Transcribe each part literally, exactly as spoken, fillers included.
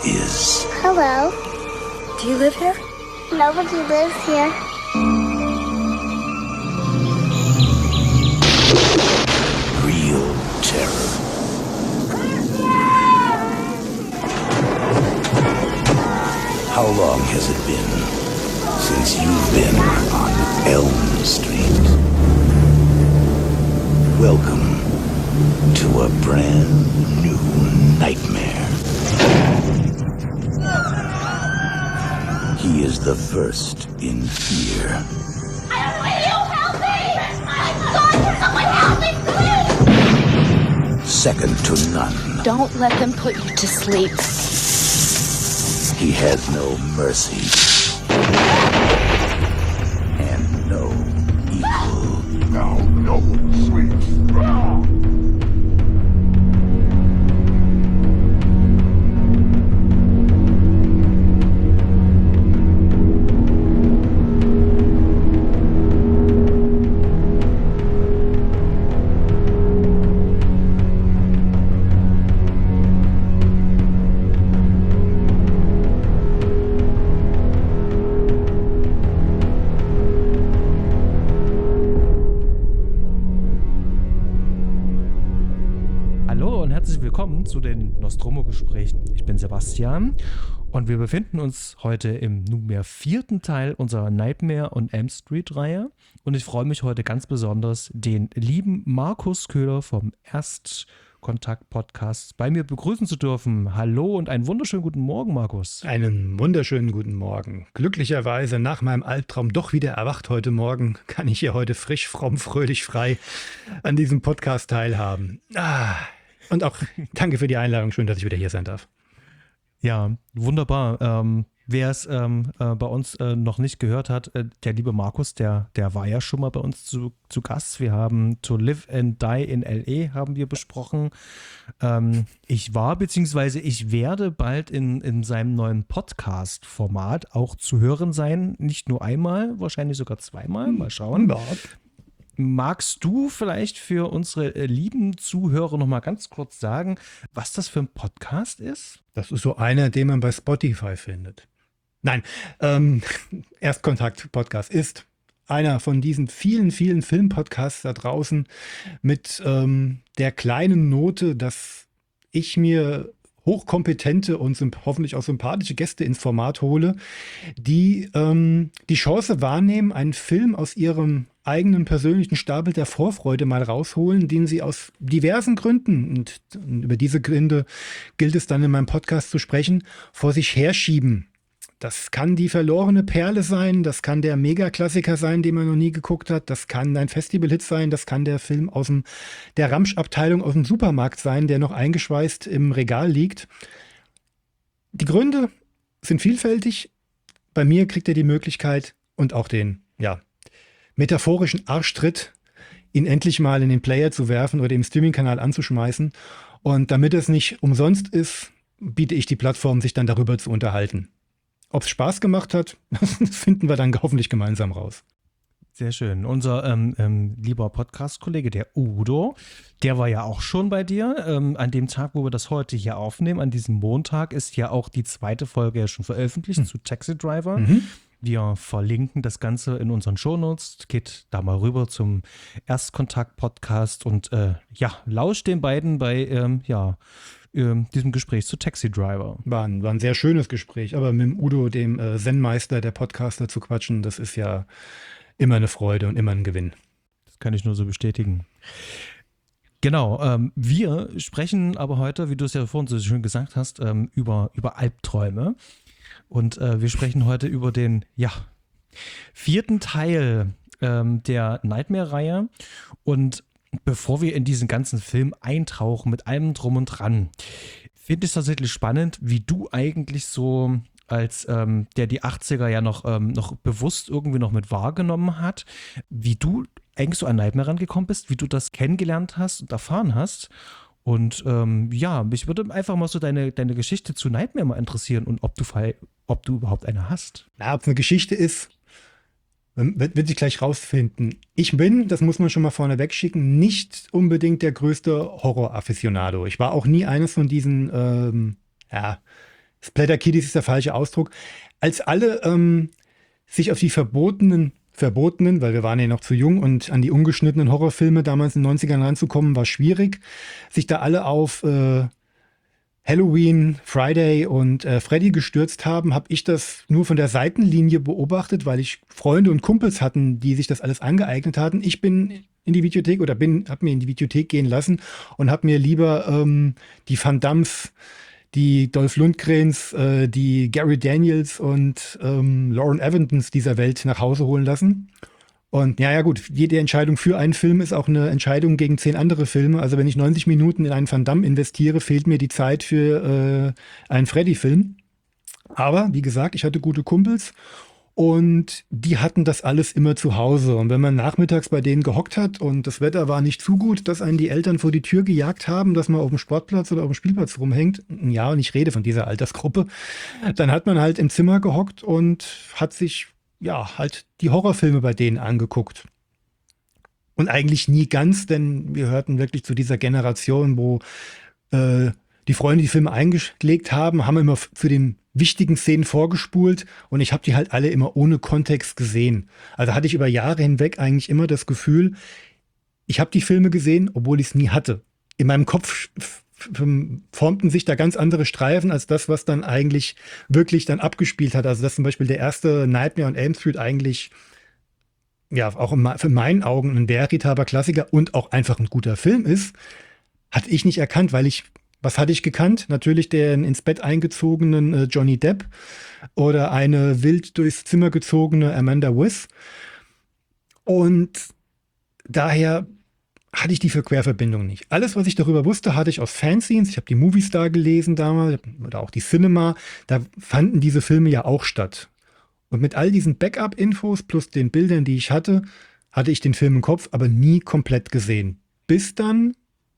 is. Hello. Do you live here? Nobody lives here. Real terror. How long has it been since you've been on Elm Street? Welcome to a brand new nightmare. He is the first in fear. Will you help me? My God, someone help me, please! Second to none. Don't let them put you to sleep. He has no mercy. And no evil. Now, no sleep. Willkommen zu den Nostromo-Gesprächen. Ich bin Sebastian und wir befinden uns heute im nunmehr vierten Teil unserer Nightmare und Elm Street-Reihe und ich freue mich heute ganz besonders, den lieben Markus Köhler vom Erstkontakt-Podcast bei mir begrüßen zu dürfen. Hallo und einen wunderschönen guten Morgen, Markus. Einen wunderschönen guten Morgen. Glücklicherweise nach meinem Albtraum doch wieder erwacht heute Morgen, kann ich hier heute frisch, fromm, fröhlich, frei an diesem Podcast teilhaben. Ah. Und auch danke für die Einladung. Schön, dass ich wieder hier sein darf. Ja, wunderbar. Ähm, wer es ähm, äh, bei uns äh, noch nicht gehört hat, äh, der liebe Markus, der, der war ja schon mal bei uns zu, zu Gast. Wir haben To Live and Die in L A haben wir besprochen. Ähm, ich war beziehungsweise ich werde bald in, in seinem neuen Podcast-Format auch zu hören sein. Nicht nur einmal, wahrscheinlich sogar zweimal. Mal schauen. Ja. Magst du vielleicht für unsere äh, lieben Zuhörer noch mal ganz kurz sagen, was das für ein Podcast ist? Das ist so einer, den man bei Spotify findet. Nein, ähm, Erstkontakt-Podcast ist einer von diesen vielen, vielen Filmpodcasts da draußen mit ähm, der kleinen Note, dass ich mir hochkompetente und symp- hoffentlich auch sympathische Gäste ins Format hole, die ähm, die Chance wahrnehmen, einen Film aus ihrem eigenen persönlichen Stapel der Vorfreude mal rausholen, den sie aus diversen Gründen, und über diese Gründe gilt es dann in meinem Podcast zu sprechen, vor sich herschieben. Das kann die verlorene Perle sein, das kann der Megaklassiker sein, den man noch nie geguckt hat, das kann ein Festivalhit sein, das kann der Film aus dem, der Ramsch-Abteilung aus dem Supermarkt sein, der noch eingeschweißt im Regal liegt. Die Gründe sind vielfältig. Bei mir kriegt er die Möglichkeit und auch den, ja, metaphorischen Arschtritt, ihn endlich mal in den Player zu werfen oder im Streaming-Kanal anzuschmeißen. Und damit es nicht umsonst ist, biete ich die Plattform, sich dann darüber zu unterhalten. Ob es Spaß gemacht hat, das finden wir dann hoffentlich gemeinsam raus. Sehr schön. Unser ähm, ähm, lieber Podcast-Kollege, der Udo, der war ja auch schon bei dir. Ähm, an dem Tag, wo wir das heute hier aufnehmen, an diesem Montag, ist ja auch die zweite Folge ja schon veröffentlicht hm. zu Taxi Driver. Mhm. Wir verlinken das Ganze in unseren Shownotes. Geht da mal rüber zum Erstkontakt-Podcast und äh, ja, lauscht den beiden bei ähm, ja, ähm, diesem Gespräch zu Taxi Driver. War ein, war ein sehr schönes Gespräch, aber mit dem Udo, dem äh, Zen-Meister der Podcaster, zu quatschen, das ist ja immer eine Freude und immer ein Gewinn. Das kann ich nur so bestätigen. Genau, ähm, wir sprechen aber heute, wie du es ja vorhin so schön gesagt hast, ähm, über, über Albträume. Und äh, wir sprechen heute über den, ja, vierten Teil ähm, der Nightmare-Reihe. Und bevor wir in diesen ganzen Film eintauchen mit allem drum und dran, finde ich es tatsächlich spannend, wie du eigentlich so als ähm, der die achtziger ja noch, ähm, noch bewusst irgendwie noch mit wahrgenommen hat, wie du eigentlich so an Nightmare rangekommen bist, wie du das kennengelernt hast und erfahren hast. Und ähm, ja, mich würde einfach mal so deine, deine Geschichte zu Nightmare mal interessieren und ob du, ob du überhaupt eine hast. Na, ob es eine Geschichte ist, wird, wird sich gleich rausfinden. Ich bin, das muss man schon mal vorneweg schicken, nicht unbedingt der größte Horror-Afficionado. Ich war auch nie eines von diesen, ähm, ja, Splatter-Kiddies ist der falsche Ausdruck. Als alle ähm, sich auf die verbotenen, verbotenen, weil wir waren ja noch zu jung und an die ungeschnittenen Horrorfilme damals in den neunzigern ranzukommen, war schwierig, sich da alle auf äh, Halloween, Friday und äh, Freddy gestürzt haben, habe ich das nur von der Seitenlinie beobachtet, weil ich Freunde und Kumpels hatten, die sich das alles angeeignet hatten. Ich bin in die Videothek oder bin, habe mir in die Videothek gehen lassen und habe mir lieber ähm, die Van Dammes, die Dolph Lundgrens, äh, die Gary Daniels und ähm, Lauren Aventons dieser Welt nach Hause holen lassen. Und ja, ja gut, jede Entscheidung für einen Film ist auch eine Entscheidung gegen zehn andere Filme. Also wenn ich neunzig Minuten in einen Van Damme investiere, fehlt mir die Zeit für äh, einen Freddy-Film. Aber wie gesagt, ich hatte gute Kumpels und die hatten das alles immer zu Hause. Und wenn man nachmittags bei denen gehockt hat und das Wetter war nicht zu gut, dass einen die Eltern vor die Tür gejagt haben, dass man auf dem Sportplatz oder auf dem Spielplatz rumhängt, ja, und ich rede von dieser Altersgruppe, dann hat man halt im Zimmer gehockt und hat sich ja, halt die Horrorfilme bei denen angeguckt. Und eigentlich nie ganz, denn wir hörten wirklich zu dieser Generation, wo äh, die Freunde die Filme eingelegt haben, haben immer f- zu den wichtigen Szenen vorgespult und ich habe die halt alle immer ohne Kontext gesehen. Also hatte ich über Jahre hinweg eigentlich immer das Gefühl, ich habe die Filme gesehen, obwohl ich es nie hatte. In meinem Kopf f- formten sich da ganz andere Streifen als das, was dann eigentlich wirklich dann abgespielt hat. Also dass zum Beispiel der erste Nightmare on Elm Street eigentlich, ja, auch in, in meinen Augen ein veritaber Klassiker und auch einfach ein guter Film ist, hatte ich nicht erkannt, weil ich, was hatte ich gekannt? Natürlich den ins Bett eingezogenen äh, Johnny Depp oder eine wild durchs Zimmer gezogene Amanda Wyss. Und daher hatte ich die für Querverbindung nicht. Alles, was ich darüber wusste, hatte ich aus Fanzines. Ich habe die Moviestar gelesen damals oder auch die Cinema. Da fanden diese Filme ja auch statt. Und mit all diesen Backup-Infos plus den Bildern, die ich hatte, hatte ich den Film im Kopf, aber nie komplett gesehen. Bis dann,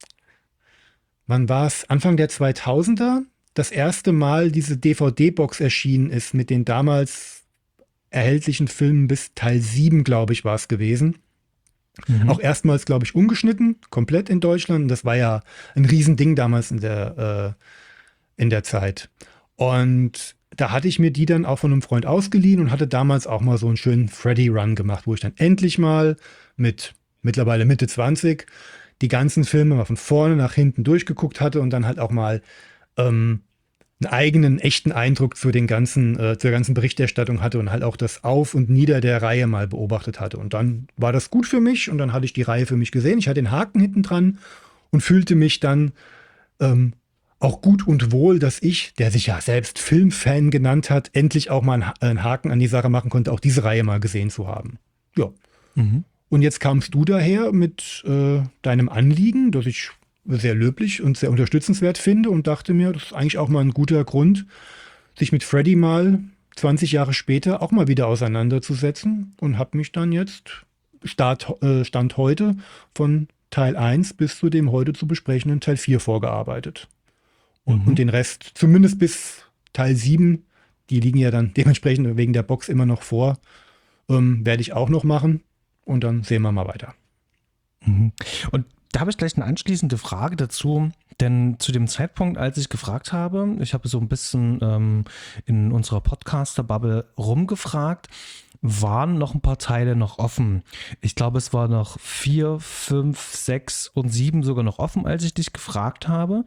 wann war es? Anfang der zweitausender, das erste Mal diese D V D-Box erschienen ist mit den damals erhältlichen Filmen bis Teil sieben, glaube ich, war es gewesen. Mhm. Auch erstmals, glaube ich, ungeschnitten, komplett in Deutschland. Das war ja ein Riesending damals in der, äh, in der Zeit. Und da hatte ich mir die dann auch von einem Freund ausgeliehen und hatte damals auch mal so einen schönen Freddy-Run gemacht, wo ich dann endlich mal mit mittlerweile Mitte zwanzig die ganzen Filme mal von vorne nach hinten durchgeguckt hatte und dann halt auch mal ähm, einen eigenen, echten Eindruck zu den ganzen, äh, zur ganzen Berichterstattung hatte und halt auch das Auf und Nieder der Reihe mal beobachtet hatte. Und dann war das gut für mich und dann hatte ich die Reihe für mich gesehen. Ich hatte den Haken hinten dran und fühlte mich dann ähm, auch gut und wohl, dass ich, der sich ja selbst Filmfan genannt hat, endlich auch mal einen, einen Haken an die Sache machen konnte, auch diese Reihe mal gesehen zu haben. Ja. Mhm. Und jetzt kamst du daher mit äh, deinem Anliegen, das ich sehr löblich und sehr unterstützenswert finde und dachte mir, das ist eigentlich auch mal ein guter Grund, sich mit Freddy mal zwanzig Jahre später auch mal wieder auseinanderzusetzen und habe mich dann jetzt Start, äh, Stand heute von Teil eins bis zu dem heute zu besprechenden Teil vier vorgearbeitet. Und, mhm. und den Rest, zumindest bis Teil sieben, die liegen ja dann dementsprechend wegen der Box immer noch vor, ähm, werde ich auch noch machen und dann sehen wir mal weiter. Mhm. Und da habe ich gleich eine anschließende Frage dazu, denn zu dem Zeitpunkt, als ich gefragt habe, ich habe so ein bisschen ähm, in unserer Podcaster-Bubble rumgefragt, waren noch ein paar Teile noch offen. Ich glaube, es war noch vier, fünf, sechs und sieben sogar noch offen, als ich dich gefragt habe.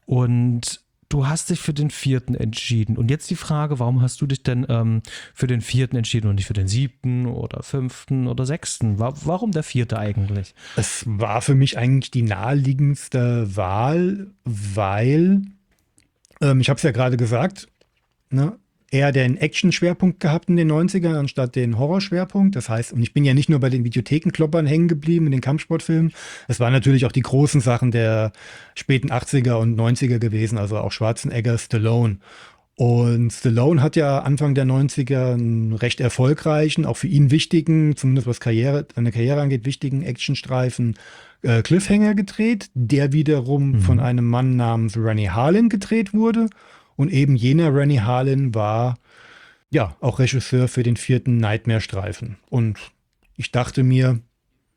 Und du hast dich für den vierten entschieden. Und jetzt die Frage, warum hast du dich denn ähm, für den vierten entschieden und nicht für den siebten oder fünften oder sechsten? Warum der vierte eigentlich? Es war für mich eigentlich die naheliegendste Wahl, weil, ähm, ich habe es ja gerade gesagt, ne, eher den Action-Schwerpunkt gehabt in den neunzigern anstatt den Horror-Schwerpunkt. Das heißt, und ich bin ja nicht nur bei den Videothekenkloppern hängen geblieben, in den Kampfsportfilmen. Es waren natürlich auch die großen Sachen der späten achtziger und neunziger gewesen, also auch Schwarzenegger, Stallone. Und Stallone hat ja Anfang der neunziger einen recht erfolgreichen, auch für ihn wichtigen, zumindest was Karriere, seine Karriere angeht, wichtigen Actionstreifen äh, Cliffhanger gedreht, der wiederum mhm. von einem Mann namens Rennie Harlin gedreht wurde. Und eben jener Rennie Harlin war ja auch Regisseur für den vierten Nightmare-Streifen. Und ich dachte mir,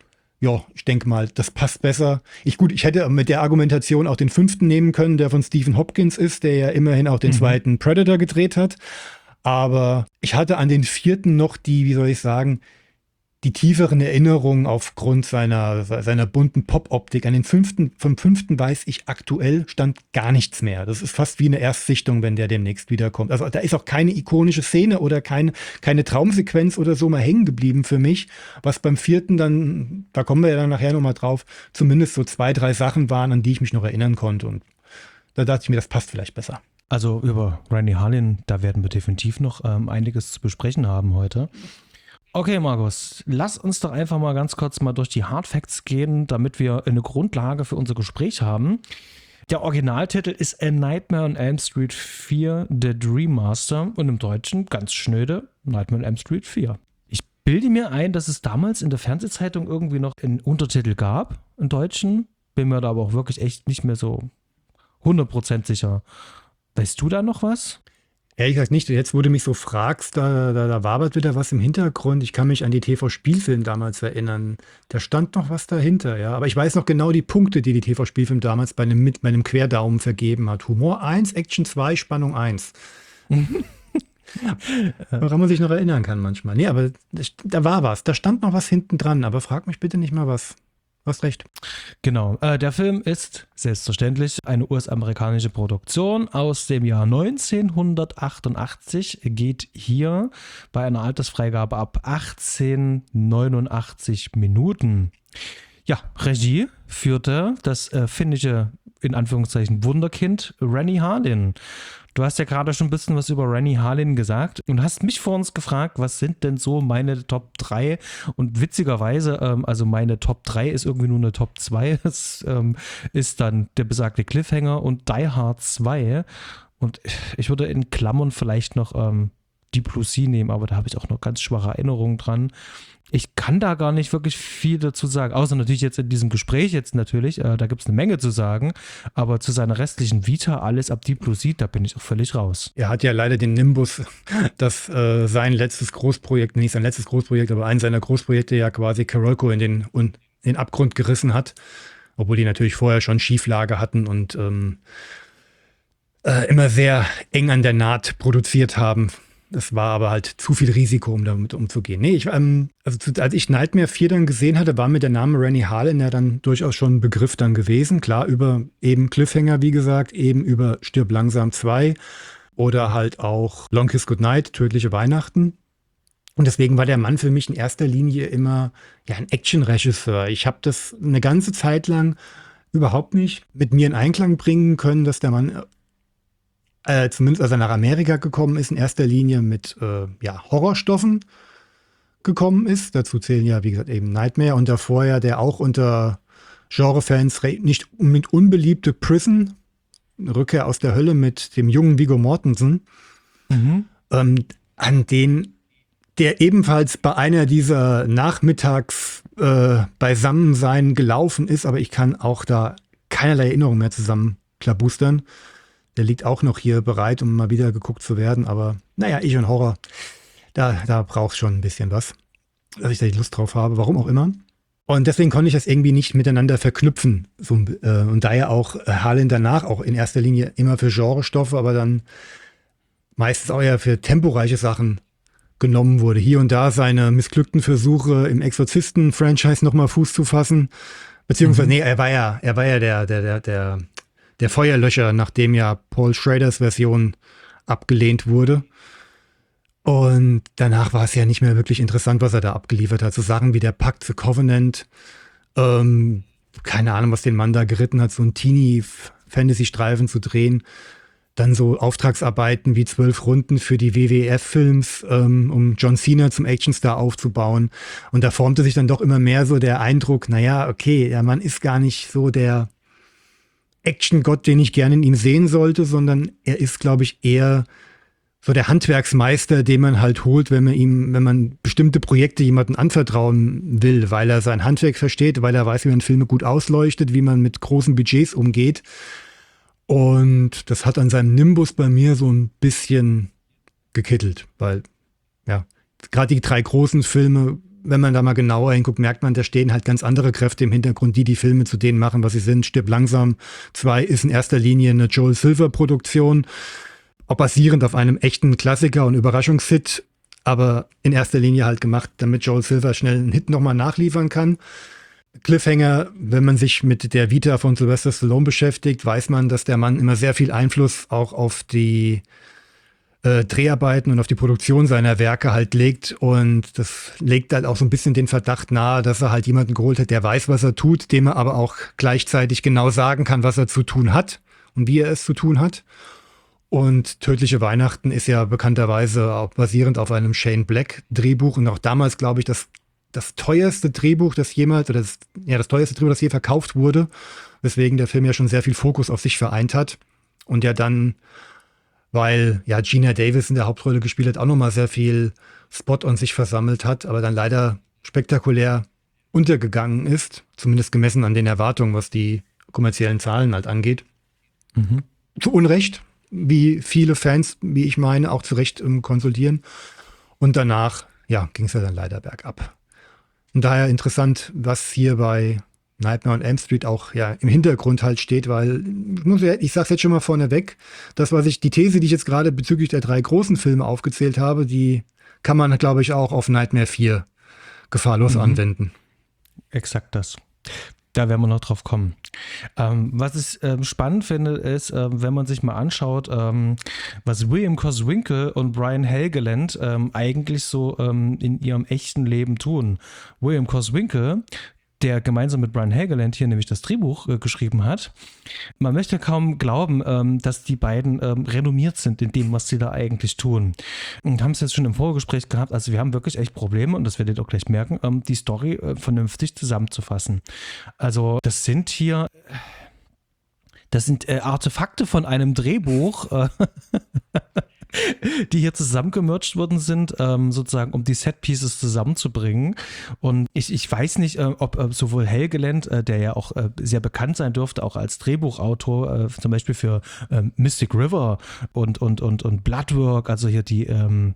ja, ich denke mal, das passt besser. Ich gut, ich hätte mit der Argumentation auch den fünften nehmen können, der von Stephen Hopkins ist, der ja immerhin auch den mhm. zweiten Predator gedreht hat. Aber ich hatte an den vierten noch die, wie soll ich sagen, die tieferen Erinnerungen aufgrund seiner, seiner bunten Pop-Optik. An den fünften, vom fünften weiß ich aktuell stand gar nichts mehr. Das ist fast wie eine Erstsichtung, wenn der demnächst wiederkommt. Also da ist auch keine ikonische Szene oder kein, keine Traumsequenz oder so mal hängen geblieben für mich. Was beim vierten dann, da kommen wir ja dann nachher nochmal drauf, zumindest so zwei, drei Sachen waren, an die ich mich noch erinnern konnte. Und da dachte ich mir, das passt vielleicht besser. Also über Renny Harlin, da werden wir definitiv noch ähm, einiges zu besprechen haben heute. Okay, Markus, lass uns doch einfach mal ganz kurz mal durch die Hardfacts gehen, damit wir eine Grundlage für unser Gespräch haben. Der Originaltitel ist A Nightmare on Elm Street vier, The Dream Master und im Deutschen ganz schnöde Nightmare on Elm Street vier. Ich bilde mir ein, dass es damals in der Fernsehzeitung irgendwie noch einen Untertitel gab, im Deutschen, bin mir da aber auch wirklich echt nicht mehr so hundert Prozent sicher. Weißt du da noch was? Ehrlich gesagt nicht. Jetzt, wo du mich so fragst, da, da, da wabert wieder was im Hintergrund. Ich kann mich an die T V-Spielfilm damals erinnern. Da stand noch was dahinter, ja. Aber ich weiß noch genau die Punkte, die die T V-Spielfilm damals bei einem, mit meinem Querdaumen vergeben hat. Humor eins, Action zwei, Spannung eins. Woran man sich noch erinnern kann manchmal. Nee, aber da war was. Da stand noch was hinten dran. Aber frag mich bitte nicht mal was. Du hast recht. Genau. Äh, der Film ist selbstverständlich eine U S-amerikanische Produktion aus dem Jahr neunzehnhundertachtundachtzig, geht hier bei einer Altersfreigabe ab achtzehn neunundachtzig Minuten. Ja, Regie führte das äh, finnische, in Anführungszeichen, Wunderkind Renny Harlin. Du hast ja gerade schon ein bisschen was über Renny Harlin gesagt und hast mich vor uns gefragt, was sind denn so meine Top drei? Und witzigerweise, ähm, also meine Top drei ist irgendwie nur eine Top zwei. Das ähm, ist dann der besagte Cliffhanger und Die Hard zwei. Und ich würde in Klammern vielleicht noch ähm, Deep Blue Sea nehmen, aber da habe ich auch noch ganz schwache Erinnerungen dran. Ich kann da gar nicht wirklich viel dazu sagen, außer natürlich jetzt in diesem Gespräch jetzt natürlich, äh, da gibt es eine Menge zu sagen, aber zu seiner restlichen Vita, alles ab Deep Blue Sea, da bin ich auch völlig raus. Er hat ja leider den Nimbus, dass äh, sein letztes Großprojekt, nicht sein letztes Großprojekt, aber ein seiner Großprojekte ja quasi Karolko in den, in den Abgrund gerissen hat, obwohl die natürlich vorher schon Schieflage hatten und ähm, äh, immer sehr eng an der Naht produziert haben. Das war aber halt zu viel Risiko, um damit umzugehen. Nee, ich, ähm, also zu, als ich Nightmare vier dann gesehen hatte, war mir der Name Renny Harlin ja dann durchaus schon ein Begriff dann gewesen. Klar, über eben Cliffhanger, wie gesagt, eben über Stirb langsam zwei oder halt auch Long Kiss Goodnight, Tödliche Weihnachten. Und deswegen war der Mann für mich in erster Linie immer ja ein Action-Regisseur. Ich habe das eine ganze Zeit lang überhaupt nicht mit mir in Einklang bringen können, dass der Mann Äh, zumindest als er nach Amerika gekommen ist, in erster Linie mit äh, ja, Horrorstoffen gekommen ist. Dazu zählen ja, wie gesagt, eben Nightmare und davor ja der auch unter Genrefans nicht unbedingt unbeliebte Prison, eine Rückkehr aus der Hölle mit dem jungen Viggo Mortensen, mhm. ähm, an den der ebenfalls bei einer dieser Nachmittags äh, Beisammensein gelaufen ist, aber ich kann auch da keinerlei Erinnerung mehr zusammenklabustern. Der liegt auch noch hier bereit, um mal wieder geguckt zu werden. Aber naja, ich und Horror, da, da braucht es schon ein bisschen was, dass ich da die Lust drauf habe, warum auch immer. Und deswegen konnte ich das irgendwie nicht miteinander verknüpfen. So, äh, und daher auch äh, Harlin danach auch in erster Linie immer für Genrestoffe, aber dann meistens auch eher für temporeiche Sachen genommen wurde. Hier und da seine missglückten Versuche im Exorzisten-Franchise nochmal Fuß zu fassen. Beziehungsweise, mhm. nee, er war ja, er war ja der, der, der, der Der Feuerlöscher, nachdem ja Paul Schraders Version abgelehnt wurde. Und danach war es ja nicht mehr wirklich interessant, was er da abgeliefert hat. So Sachen wie der Pakt The Covenant, ähm, keine Ahnung, was den Mann da geritten hat, so ein Teenie-Fantasy-Streifen zu drehen. Dann so Auftragsarbeiten wie zwölf Runden für die W W F-Films, ähm, um John Cena zum Actionstar aufzubauen. Und da formte sich dann doch immer mehr so der Eindruck, naja, okay, der Mann ist gar nicht so der Action-Gott, den ich gerne in ihm sehen sollte, sondern er ist, glaube ich, eher so der Handwerksmeister, den man halt holt, wenn man ihm, wenn man bestimmte Projekte jemandem anvertrauen will, weil er sein Handwerk versteht, weil er weiß, wie man Filme gut ausleuchtet, wie man mit großen Budgets umgeht. Und das hat an seinem Nimbus bei mir so ein bisschen gekittelt, weil, ja, gerade die drei großen Filme wenn man da mal genauer hinguckt, merkt man, da stehen halt ganz andere Kräfte im Hintergrund, die die Filme zu denen machen, was sie sind. Stirb langsam zwei ist in erster Linie eine Joel Silver-Produktion, auch basierend auf einem echten Klassiker und Überraschungshit, aber in erster Linie halt gemacht, damit Joel Silver schnell einen Hit nochmal nachliefern kann. Cliffhanger, wenn man sich mit der Vita von Sylvester Stallone beschäftigt, weiß man, dass der Mann immer sehr viel Einfluss auch auf die äh, Dreharbeiten und auf die Produktion seiner Werke halt legt. Und das legt halt auch so ein bisschen den Verdacht nahe, dass er halt jemanden geholt hat, der weiß, was er tut, dem er aber auch gleichzeitig genau sagen kann, was er zu tun hat und wie er es zu tun hat. Und Tödliche Weihnachten ist ja bekannterweise auch basierend auf einem Shane Black Drehbuch und auch damals, glaube ich, das, das teuerste Drehbuch, das jemals, oder das, ja, das teuerste Drehbuch, das je verkauft wurde, weswegen der Film ja schon sehr viel Fokus auf sich vereint hat und ja dann, weil ja Gina Davis in der Hauptrolle gespielt hat, auch nochmal sehr viel Spot an sich versammelt hat, aber dann leider spektakulär untergegangen ist, zumindest gemessen an den Erwartungen, was die kommerziellen Zahlen halt angeht. Mhm. Zu Unrecht, wie viele Fans, wie ich meine, auch zu Recht ähm, konsultieren. Und danach, ja, ging es ja dann leider bergab. Und daher interessant, was hier bei Nightmare on Elm Street auch ja im Hintergrund halt steht, weil, ich, muss ja, ich sag's jetzt schon mal vorneweg, das, was ich, die These, die ich jetzt gerade bezüglich der drei großen Filme aufgezählt habe, die kann man, glaube ich, auch auf Nightmare vier gefahrlos mhm. anwenden. Exakt das. Da werden wir noch drauf kommen. Ähm, was ich ähm, spannend finde, ist, ähm, wenn man sich mal anschaut, ähm, was William Coswinkle und Brian Helgeland ähm, eigentlich so ähm, in ihrem echten Leben tun. William Coswinkle, der gemeinsam mit Brian Helgeland hier nämlich das Drehbuch äh, geschrieben hat. Man möchte kaum glauben, ähm, dass die beiden ähm, renommiert sind in dem, was sie da eigentlich tun. Und haben es jetzt schon im Vorgespräch gehabt, also wir haben wirklich echt Probleme, und das werdet ihr auch gleich merken, ähm, die Story äh, vernünftig zusammenzufassen. Also das sind hier... Das sind äh, Artefakte von einem Drehbuch, äh, die hier zusammengemercht worden sind, ähm, sozusagen, um die Set-Pieces zusammenzubringen. Und ich, ich weiß nicht, äh, ob äh, sowohl Helgeland, äh, der ja auch äh, sehr bekannt sein dürfte, auch als Drehbuchautor, äh, zum Beispiel für äh, Mystic River und, und, und, und Bloodwork, also hier die ähm,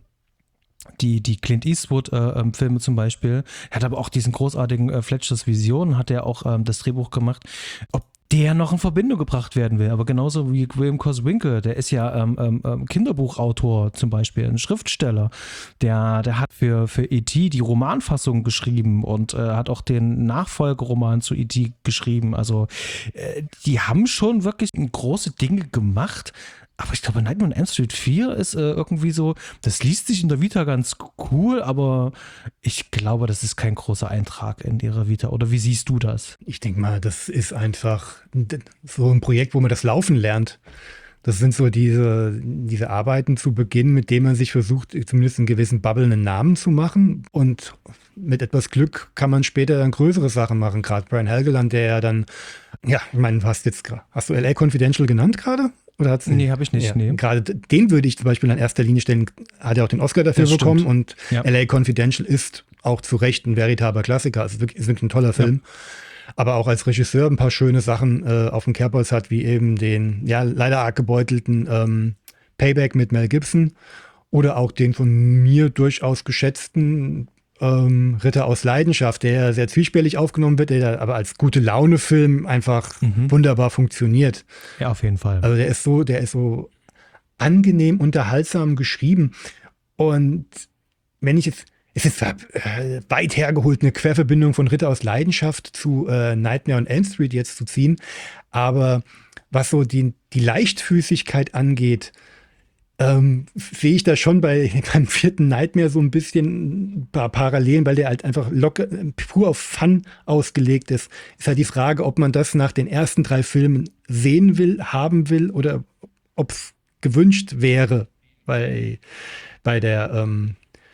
Die, die Clint Eastwood-Filme äh, zum Beispiel. Er hat aber auch diesen großartigen äh, Fletcher's Vision, hat er auch ähm, das Drehbuch gemacht. Ob der noch in Verbindung gebracht werden will, aber genauso wie William Coswinkle, der ist ja ähm, ähm, Kinderbuchautor zum Beispiel, ein Schriftsteller, der, der hat für, für E T die Romanfassung geschrieben und äh, hat auch den Nachfolgeroman zu E T geschrieben, also äh, die haben schon wirklich große Dinge gemacht. Aber ich glaube, Nightmare on Elm Street vier ist äh, irgendwie so, das liest sich in der Vita ganz cool, aber ich glaube, das ist kein großer Eintrag in ihrer Vita. Oder wie siehst du das? Ich denke mal, das ist einfach so ein Projekt, wo man das Laufen lernt. Das sind so diese, diese Arbeiten zu Beginn, mit denen man sich versucht, zumindest einen gewissen Bubble einen Namen zu machen. Und mit etwas Glück kann man später dann größere Sachen machen. Gerade Brian Helgeland, der ja dann, ja, ich meine, hast jetzt hast du L A Confidential genannt gerade? Oder hat's nee, habe ich nicht. Ja, nee. Gerade den würde ich zum Beispiel an erster Linie stellen. Hat er auch den Oscar dafür das bekommen. Stimmt. Und ja. L A Confidential ist auch zu Recht ein veritabler Klassiker. Also wirklich, ist wirklich ein toller Film. Ja. Aber auch als Regisseur ein paar schöne Sachen äh, auf dem Kerbholz hat, wie eben den ja leider arg gebeutelten ähm, Payback mit Mel Gibson. Oder auch den von mir durchaus geschätzten Ähm, Ritter aus Leidenschaft, der sehr zwiespältig aufgenommen wird, der aber als gute Laune-Film einfach mhm. wunderbar funktioniert. Ja, auf jeden Fall. Also der ist so, der ist so angenehm unterhaltsam geschrieben. Und wenn ich jetzt, es ist äh, weit hergeholt, eine Querverbindung von Ritter aus Leidenschaft zu äh, Nightmare on Elm Street jetzt zu ziehen, aber was so die, die Leichtfüßigkeit angeht, Ähm, sehe ich da schon bei beim vierten Nightmare so ein bisschen ein paar Parallelen, weil der halt einfach locker, pur auf Fun ausgelegt ist. Ist halt die Frage, ob man das nach den ersten drei Filmen sehen will, haben will oder ob es gewünscht wäre bei, bei der ähm,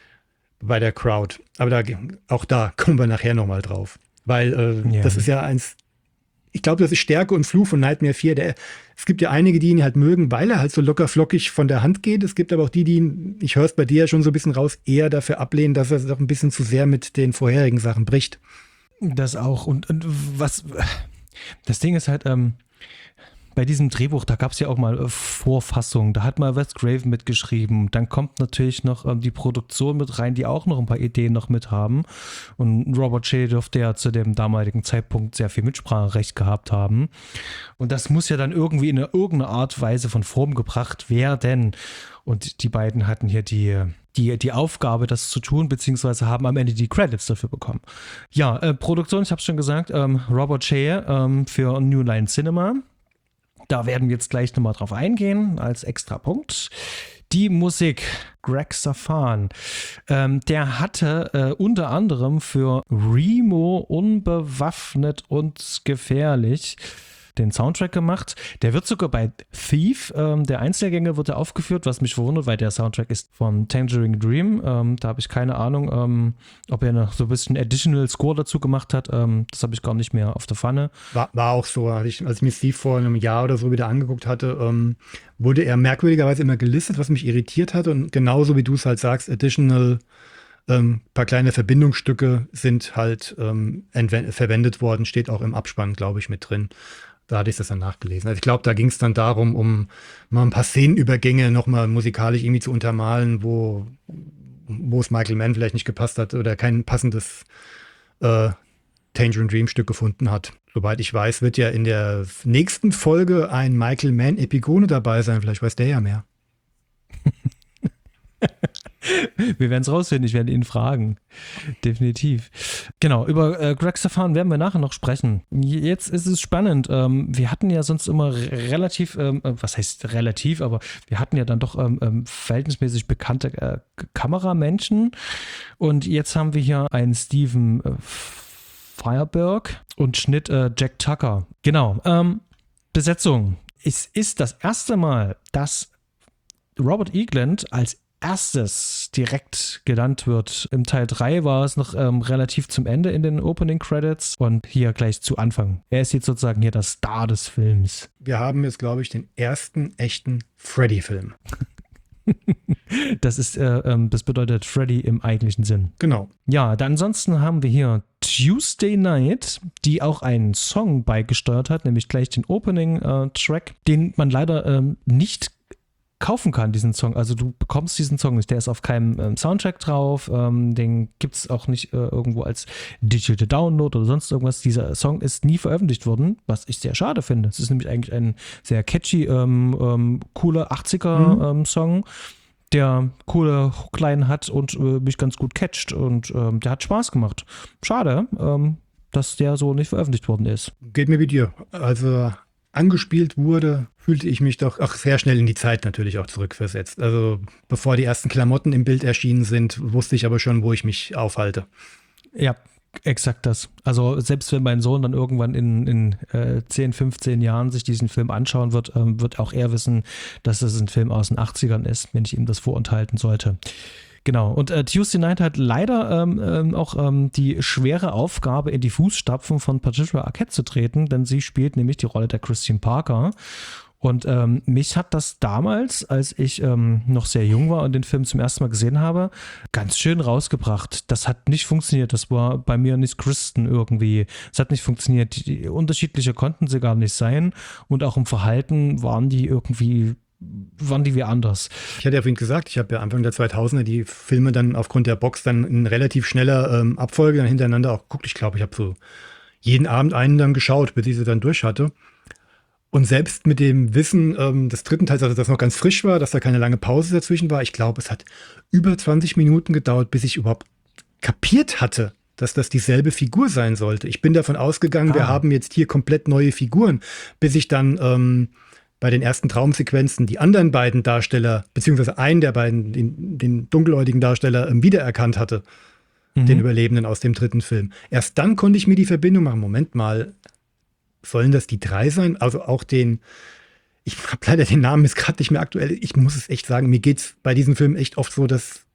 bei der Crowd. Aber da, auch da kommen wir nachher nochmal drauf. Weil äh, ja. das ist ja eins, ich glaube, das ist Stärke und Fluch von Nightmare vier. Der, es gibt ja einige, die ihn halt mögen, weil er halt so locker flockig von der Hand geht. Es gibt aber auch die, die ihn, ich höre es bei dir ja schon so ein bisschen raus, eher dafür ablehnen, dass er doch ein bisschen zu sehr mit den vorherigen Sachen bricht. Das auch. Und, und was, das Ding ist halt, ähm, bei diesem Drehbuch, da gab es ja auch mal äh, Vorfassungen, da hat mal Wes Craven mitgeschrieben, dann kommt natürlich noch ähm, die Produktion mit rein, die auch noch ein paar Ideen noch mit haben und Robert Shaye dürfte ja zu dem damaligen Zeitpunkt sehr viel Mitspracherecht gehabt haben und das muss ja dann irgendwie in irgendeiner Art und Weise von Form gebracht werden und die beiden hatten hier die Die, die Aufgabe, das zu tun, beziehungsweise haben am Ende die Credits dafür bekommen. Ja, äh, Produktion, ich habe es schon gesagt, ähm, Robert Shaye ähm, für New Line Cinema. Da werden wir jetzt gleich nochmal drauf eingehen, als extra Punkt. Die Musik, Greg Safan, ähm, der hatte äh, unter anderem für Remo Unbewaffnet und gefährlich den Soundtrack gemacht. Der wird sogar bei Thief, ähm, der Einzelgänger, wird er aufgeführt, was mich verwundert, weil der Soundtrack ist von Tangerine Dream. Ähm, da habe ich keine Ahnung, ähm, ob er noch so ein bisschen Additional Score dazu gemacht hat. Ähm, das habe ich gar nicht mehr auf der Pfanne. War, war auch so, als ich, als ich mir Thief vor einem Jahr oder so wieder angeguckt hatte, ähm, wurde er merkwürdigerweise immer gelistet, was mich irritiert hat. Und genauso wie du es halt sagst, Additional ähm, paar kleine Verbindungsstücke sind halt ähm, verwendet worden, steht auch im Abspann, glaube ich, mit drin. Da hatte ich das dann nachgelesen. Also ich glaube, da ging es dann darum, um mal ein paar Szenenübergänge nochmal musikalisch irgendwie zu untermalen, wo, wo es Michael Mann vielleicht nicht gepasst hat oder kein passendes äh, Tangerine Dream Stück gefunden hat. Soweit ich weiß, wird ja in der nächsten Folge ein Michael Mann Epigone dabei sein. Vielleicht weiß der ja mehr. Wir werden es rausfinden, ich werde ihn fragen. Definitiv. Genau, über äh, Greg Safan werden wir nachher noch sprechen. Jetzt ist es spannend. Ähm, wir hatten ja sonst immer relativ, ähm, was heißt relativ, aber wir hatten ja dann doch ähm, verhältnismäßig bekannte äh, Kameramenschen. Und jetzt haben wir hier einen Steven äh, Fireberg und Schnitt äh, Jack Tucker. Genau. Ähm, Besetzung. Es ist das erste Mal, dass Robert Englund als erstes direkt genannt wird. Im Teil drei war es noch ähm, relativ zum Ende in den Opening Credits und hier gleich zu Anfang. Er ist jetzt sozusagen hier das Star des Films. Wir haben jetzt, glaube ich, den ersten echten Freddy-Film. Das ist, äh, ähm, das bedeutet Freddy im eigentlichen Sinn. Genau. Ja, dann ansonsten haben wir hier Tuesday Night, die auch einen Song beigesteuert hat, nämlich gleich den Opening-Track, äh, den man leider ähm, nicht kaufen kann, diesen Song. Also du bekommst diesen Song nicht. Der ist auf keinem ähm, Soundtrack drauf. Ähm, den gibt es auch nicht äh, irgendwo als Digital Download oder sonst irgendwas. Dieser Song ist nie veröffentlicht worden, was ich sehr schade finde. Es ist nämlich eigentlich ein sehr catchy, ähm, ähm, cooler achtziger-Song, mhm. ähm, der coole Hookline hat und äh, mich ganz gut catcht. Und ähm, der hat Spaß gemacht. Schade, ähm, dass der so nicht veröffentlicht worden ist. Geht mir wie dir. Also angespielt wurde, fühlte ich mich doch auch sehr schnell in die Zeit natürlich auch zurückversetzt. Also bevor die ersten Klamotten im Bild erschienen sind, wusste ich aber schon, wo ich mich aufhalte. Ja, exakt das. Also selbst wenn mein Sohn dann irgendwann in, in äh, zehn, fünfzehn Jahren sich diesen Film anschauen wird, ähm, wird auch er wissen, dass es ein Film aus den achtzigern ist, wenn ich ihm das vorenthalten sollte. Genau, und äh, Tuesday Night hat leider ähm, ähm, auch ähm, die schwere Aufgabe, in die Fußstapfen von Patricia Arquette zu treten, denn sie spielt nämlich die Rolle der Christine Parker. Und ähm, mich hat das damals, als ich ähm, noch sehr jung war und den Film zum ersten Mal gesehen habe, ganz schön rausgebracht. Das hat nicht funktioniert. Das war bei mir nicht Kristen irgendwie. Es hat nicht funktioniert. Die, die unterschiedliche konnten sie gar nicht sein. Und auch im Verhalten waren die irgendwie waren die wie anders. Ich hatte ja vorhin gesagt, ich habe ja Anfang der zweitausender die Filme dann aufgrund der Box dann in relativ schneller ähm, Abfolge dann hintereinander auch geguckt. Ich glaube, ich habe so jeden Abend einen dann geschaut, bis ich sie dann durch hatte. Und selbst mit dem Wissen ähm, des dritten Teils, also das noch ganz frisch war, dass da keine lange Pause dazwischen war, ich glaube, es hat über zwanzig Minuten gedauert, bis ich überhaupt kapiert hatte, dass das dieselbe Figur sein sollte. Ich bin davon ausgegangen, ah. wir haben jetzt hier komplett neue Figuren, bis ich dann ähm, bei den ersten Traumsequenzen die anderen beiden Darsteller, beziehungsweise einen der beiden, den, den dunkelhäutigen Darsteller, ähm, wiedererkannt hatte, mhm. den Überlebenden aus dem dritten Film. Erst dann konnte ich mir die Verbindung machen. Moment mal, sollen das die drei sein? Also auch den, ich habe leider den Namen ist gerade nicht mehr aktuell. Ich muss es echt sagen, mir geht es bei diesen Filmen echt oft so, dass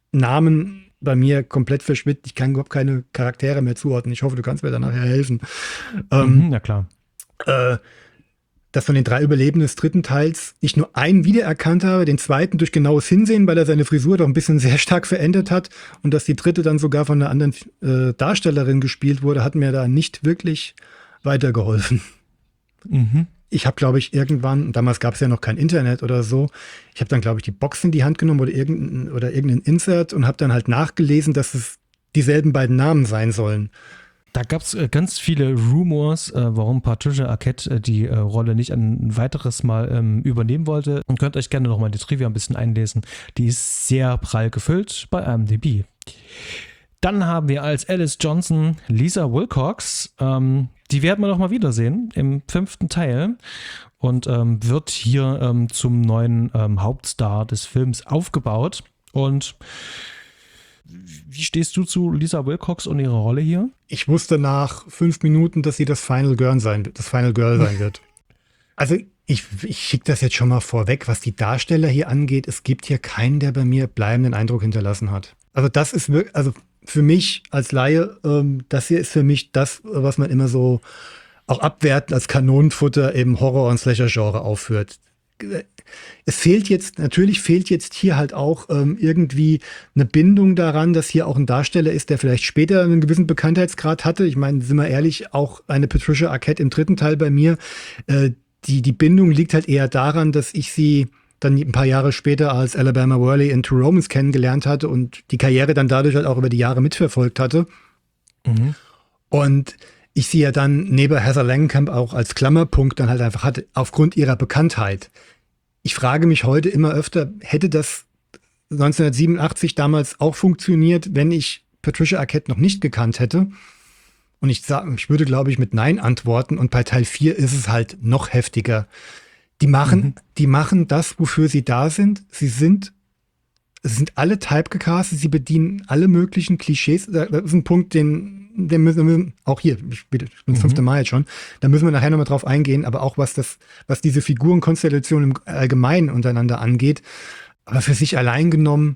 Namen bei mir komplett verschwinden. Ich kann überhaupt keine Charaktere mehr zuordnen. Ich hoffe, du kannst mir da nachher helfen. Mhm, ähm, na klar. Äh, dass von den drei Überlebenden des dritten Teils ich nur einen wiedererkannt habe, den zweiten durch genaues Hinsehen, weil er seine Frisur doch ein bisschen sehr stark verändert hat und dass die dritte dann sogar von einer anderen äh, Darstellerin gespielt wurde, hat mir da nicht wirklich weitergeholfen. Mhm. ich habe, glaube ich, irgendwann, damals gab es ja noch kein Internet oder so, ich habe dann, glaube ich, die Box in die Hand genommen oder irgendein, oder irgendein Insert und habe dann halt nachgelesen, dass es dieselben beiden Namen sein sollen. Da gab es äh, ganz viele Rumors, äh, warum Patricia Arquette äh, die äh, Rolle nicht ein weiteres Mal ähm, übernehmen wollte. Und könnt euch gerne nochmal die Trivia ein bisschen einlesen. Die ist sehr prall gefüllt bei I M D B. Dann haben wir als Alice Johnson Lisa Wilcox. Ähm, die werden wir noch mal wiedersehen im fünften Teil und ähm, wird hier ähm, zum neuen ähm, Hauptstar des Films aufgebaut. Und wie stehst du zu Lisa Wilcox und ihrer Rolle hier? Ich wusste nach fünf Minuten, dass sie das Final Girl sein, das Final Girl sein wird. Also ich, ich schicke das jetzt schon mal vorweg, was die Darsteller hier angeht. Es gibt hier keinen, der bei mir bleibenden Eindruck hinterlassen hat. Also das ist wirklich, also für mich als Laie, ähm, das hier ist für mich das, was man immer so auch abwertend als Kanonenfutter im Horror- und Slasher-Genre aufführt. Es fehlt jetzt, natürlich fehlt jetzt hier halt auch ähm, irgendwie eine Bindung daran, dass hier auch ein Darsteller ist, der vielleicht später einen gewissen Bekanntheitsgrad hatte. Ich meine, sind wir ehrlich, auch eine Patricia Arquette im dritten Teil bei mir, äh, die, die Bindung liegt halt eher daran, dass ich sie dann ein paar Jahre später als Alabama Worley in True Romance kennengelernt hatte und die Karriere dann dadurch halt auch über die Jahre mitverfolgt hatte. Mhm. Und ich sie ja dann neben Heather Langenkamp auch als Klammerpunkt dann halt einfach hatte, aufgrund ihrer Bekanntheit. Ich frage mich heute immer öfter, hätte das neunzehnhundertsiebenundachtzig damals auch funktioniert, wenn ich Patricia Arquette noch nicht gekannt hätte? Und ich sage, ich würde, glaube ich, mit Nein antworten. Und bei Teil vier ist es halt noch heftiger. Die machen, mhm. die machen das, wofür sie da sind. Sie sind, sie sind alle typecastet, sie bedienen alle möglichen Klischees. Das ist ein Punkt, den, den müssen wir, auch hier, ich bin das mhm. fünfte Mal jetzt schon, da müssen wir nachher nochmal drauf eingehen, aber auch was das, was diese Figurenkonstellation im Allgemeinen untereinander angeht. Aber für sich allein genommen,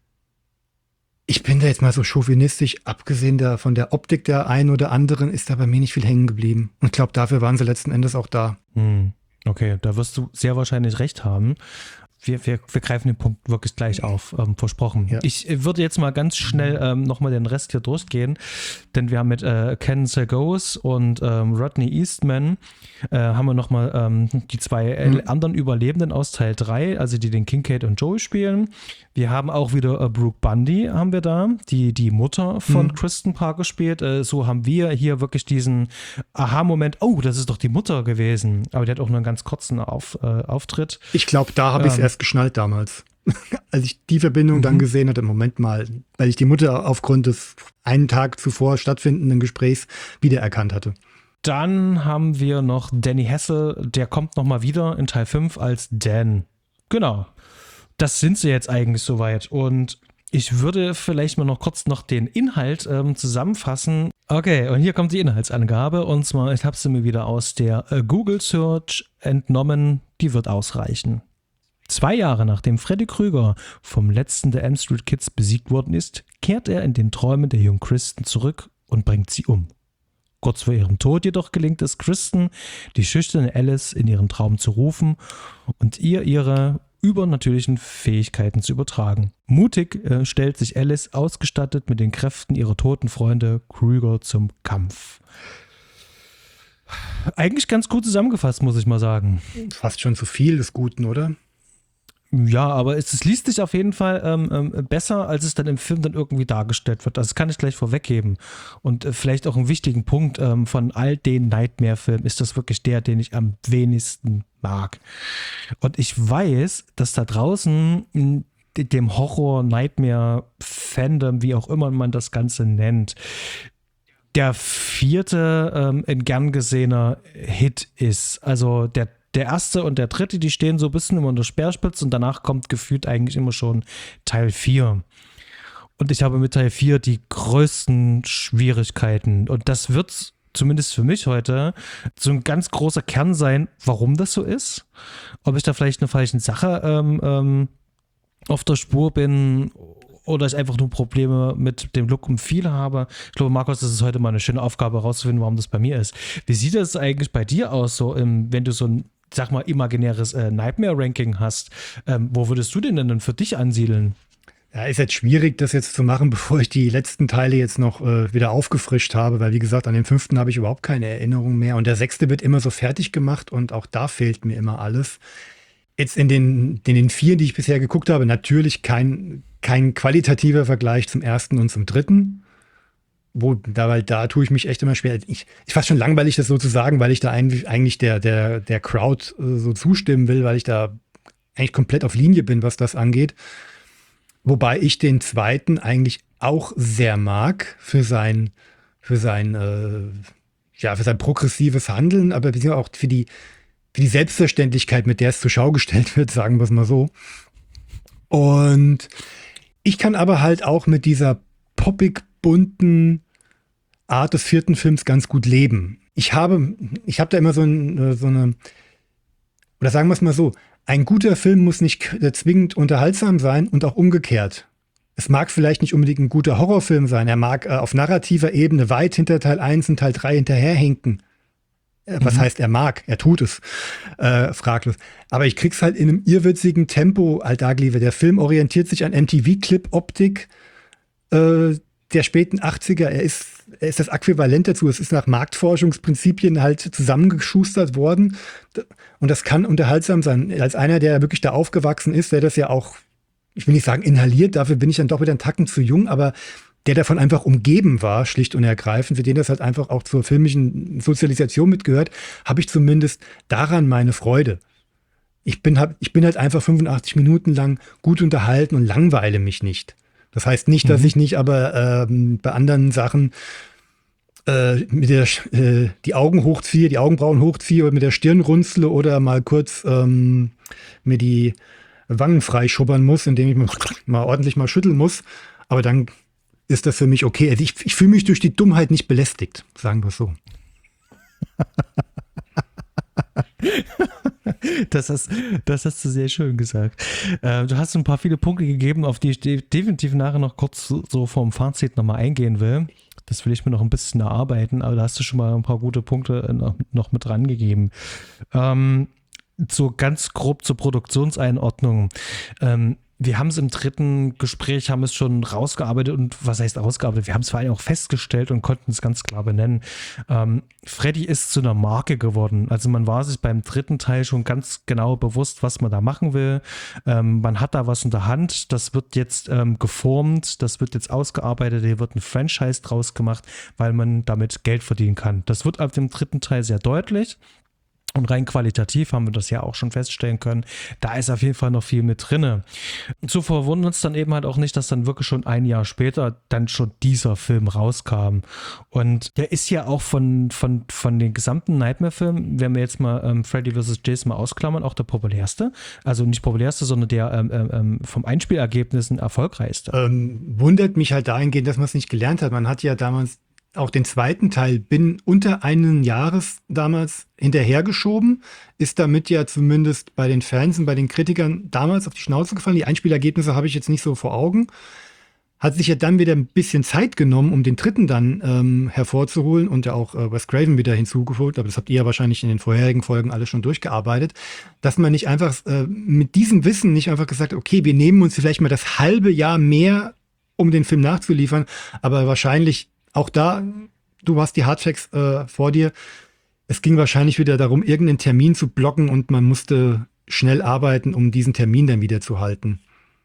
ich bin da jetzt mal so chauvinistisch, abgesehen da von der Optik der einen oder anderen, ist da bei mir nicht viel hängen geblieben. Und ich glaube, dafür waren sie letzten Endes auch da. Mhm. Okay, da wirst du sehr wahrscheinlich recht haben. Wir, wir, wir greifen den Punkt wirklich gleich auf, ähm, versprochen. Ja. Ich würde jetzt mal ganz schnell ähm, nochmal den Rest hier durchgehen, denn wir haben mit äh, Ken Sagoes und ähm, Rodney Eastman äh, haben wir nochmal ähm, die zwei mhm. anderen Überlebenden aus Teil drei, also die den Kincaid und Joey spielen. Wir haben auch wieder äh, Brooke Bundy haben wir da, die die Mutter von mhm. Kristen Parker spielt. Äh, so haben wir hier wirklich diesen Aha-Moment, oh, das ist doch die Mutter gewesen. Aber die hat auch nur einen ganz kurzen Auf, äh, Auftritt. Ich glaube, da habe ich es ähm, erst geschnallt damals. Als ich die Verbindung mhm. dann gesehen hatte, Moment mal, weil ich die Mutter aufgrund des einen Tag zuvor stattfindenden Gesprächs wiedererkannt hatte. Dann haben wir noch Danny Hessel, der kommt nochmal wieder in Teil fünf als Dan. Genau. Das sind sie jetzt eigentlich soweit. Und ich würde vielleicht mal noch kurz noch den Inhalt ähm, zusammenfassen. Okay, und hier kommt die Inhaltsangabe. Und zwar, ich habe sie mir wieder aus der äh, Google Search entnommen. Die wird ausreichen. Zwei Jahre nachdem Freddy Krüger vom letzten der Elm Street Kids besiegt worden ist, kehrt er in den Träumen der jungen Kristen zurück und bringt sie um. Kurz vor ihrem Tod jedoch gelingt es Kristen, die schüchterne Alice in ihren Traum zu rufen und ihr ihre übernatürlichen Fähigkeiten zu übertragen. Mutig äh, stellt sich Alice, ausgestattet mit den Kräften ihrer toten Freunde Krüger, zum Kampf. Eigentlich ganz gut zusammengefasst, muss ich mal sagen. Fast schon zu viel des Guten, oder? Ja, aber es, es liest sich auf jeden Fall ähm, ähm, besser, als es dann im Film dann irgendwie dargestellt wird. Das kann ich gleich vorweggeben. Und äh, vielleicht auch einen wichtigen Punkt, ähm, von all den Nightmare-Filmen ist das wirklich der, den ich am wenigsten mag. Und ich weiß, dass da draußen in dem Horror-Nightmare-Fandom, wie auch immer man das Ganze nennt, der vierte ähm, ein gern gesehener Hit ist. Also der Der erste und der dritte, die stehen so ein bisschen immer unter Speerspitze und danach kommt gefühlt eigentlich immer schon Teil vier. Und ich habe mit Teil vier die größten Schwierigkeiten. Und das wird zumindest für mich heute so ein ganz großer Kern sein, warum das so ist. Ob ich da vielleicht eine falsche Sache ähm, ähm, auf der Spur bin oder ich einfach nur Probleme mit dem Look und Feel habe. Ich glaube, Markus, das ist heute mal eine schöne Aufgabe herauszufinden, warum das bei mir ist. Wie sieht das eigentlich bei dir aus, so im, wenn du so ein, sag mal, imaginäres äh, Nightmare-Ranking hast? Ähm, wo würdest du den denn für dich ansiedeln? Ja, ist jetzt schwierig, das jetzt zu machen, bevor ich die letzten Teile jetzt noch äh, wieder aufgefrischt habe, weil wie gesagt, an den fünften habe ich überhaupt keine Erinnerung mehr und der sechste wird immer so fertig gemacht und auch da fehlt mir immer alles. Jetzt in den, in den vier, die ich bisher geguckt habe, natürlich kein, kein qualitativer Vergleich zum ersten und zum dritten. Wo, da, weil da tue ich mich echt immer schwer. Ich, ich fast schon langweilig, das so zu sagen, weil ich da eigentlich, eigentlich der, der, der Crowd äh, so zustimmen will, weil ich da eigentlich komplett auf Linie bin, was das angeht. Wobei ich den zweiten eigentlich auch sehr mag für sein, für sein, äh, ja, für sein progressives Handeln, aber auch für die, für die Selbstverständlichkeit, mit der es zur Schau gestellt wird, sagen wir es mal so. Und ich kann aber halt auch mit dieser poppig bunten Art des vierten Films ganz gut leben. Ich habe, ich habe da immer so, ein, so eine, oder sagen wir es mal so, ein guter Film muss nicht zwingend unterhaltsam sein und auch umgekehrt. Es mag vielleicht nicht unbedingt ein guter Horrorfilm sein. Er mag äh, auf narrativer Ebene weit hinter Teil eins und Teil drei hinterherhinken. Äh, was mhm. heißt, er mag? Er tut es. Äh, fraglos. Aber ich krieg's halt in einem irrwitzigen Tempo halt dargeliefert. Der Film orientiert sich an M T V-Clip-Optik äh, der späten achtziger. Er ist, er ist das Äquivalent dazu. Es ist nach Marktforschungsprinzipien halt zusammengeschustert worden. Und das kann unterhaltsam sein. Als einer, der wirklich da aufgewachsen ist, der das ja auch, ich will nicht sagen inhaliert, dafür bin ich dann doch wieder einen Tacken zu jung, aber der davon einfach umgeben war, schlicht und ergreifend, für den das halt einfach auch zur filmischen Sozialisation mitgehört, habe ich zumindest daran meine Freude. Ich bin, hab, ich bin halt einfach fünfundachtzig Minuten lang gut unterhalten und langweile mich nicht. Das heißt nicht, dass mhm. ich nicht aber ähm, bei anderen Sachen äh, mit der äh, die Augen hochziehe, die Augenbrauen hochziehe oder mit der Stirn runzle oder mal kurz ähm, mir die Wangen freischubbern muss, indem ich mal, mal ordentlich mal schütteln muss. Aber dann ist das für mich okay. Also ich, ich fühle mich durch die Dummheit nicht belästigt, sagen wir es so. Das hast, das hast du sehr schön gesagt. Äh, du hast ein paar viele Punkte gegeben, auf die ich de- definitiv nachher noch kurz so, so vom Fazit nochmal eingehen will. Das will ich mir noch ein bisschen erarbeiten, aber da hast du schon mal ein paar gute Punkte noch, noch mit rangegeben. Ähm, so ganz grob zur Produktionseinordnung. Ähm, wir haben es im dritten Gespräch, haben es schon rausgearbeitet und was heißt rausgearbeitet? Wir haben es vor allem auch festgestellt und konnten es ganz klar benennen. Ähm, Freddy ist zu einer Marke geworden. Also man war sich beim dritten Teil schon ganz genau bewusst, was man da machen will. Ähm, man hat da was in der Hand. Das wird jetzt ähm, geformt, das wird jetzt ausgearbeitet, hier wird ein Franchise draus gemacht, weil man damit Geld verdienen kann. Das wird ab dem dritten Teil sehr deutlich. Und rein qualitativ haben wir das ja auch schon feststellen können. Da ist auf jeden Fall noch viel mit drinne. So verwundert uns dann eben halt auch nicht, dass dann wirklich schon ein Jahr später dann schon dieser Film rauskam. Und der ist ja auch von, von, von den gesamten Nightmare-Filmen, wenn wir jetzt mal ähm, Freddy versus. Jason mal ausklammern, auch der populärste. Also nicht populärste, sondern der ähm, ähm, vom Einspielergebnissen erfolgreichste. Ähm, wundert mich halt dahingehend, dass man es nicht gelernt hat. Man hat ja damals auch den zweiten Teil binnen unter einen Jahres damals hinterhergeschoben, ist damit ja zumindest bei den Fans und bei den Kritikern damals auf die Schnauze gefallen. Die Einspielergebnisse habe ich jetzt nicht so vor Augen. Hat sich ja dann wieder ein bisschen Zeit genommen, um den dritten dann ähm, hervorzuholen und ja auch äh, Wes Craven wieder hinzugefügt, aber das habt ihr ja wahrscheinlich in den vorherigen Folgen alle schon durchgearbeitet, dass man nicht einfach äh, mit diesem Wissen nicht einfach gesagt hat, okay, wir nehmen uns vielleicht mal das halbe Jahr mehr, um den Film nachzuliefern, aber wahrscheinlich auch da, du hast die Hardfacts äh, vor dir. Es ging wahrscheinlich wieder darum, irgendeinen Termin zu blocken und man musste schnell arbeiten, um diesen Termin dann wieder zu halten.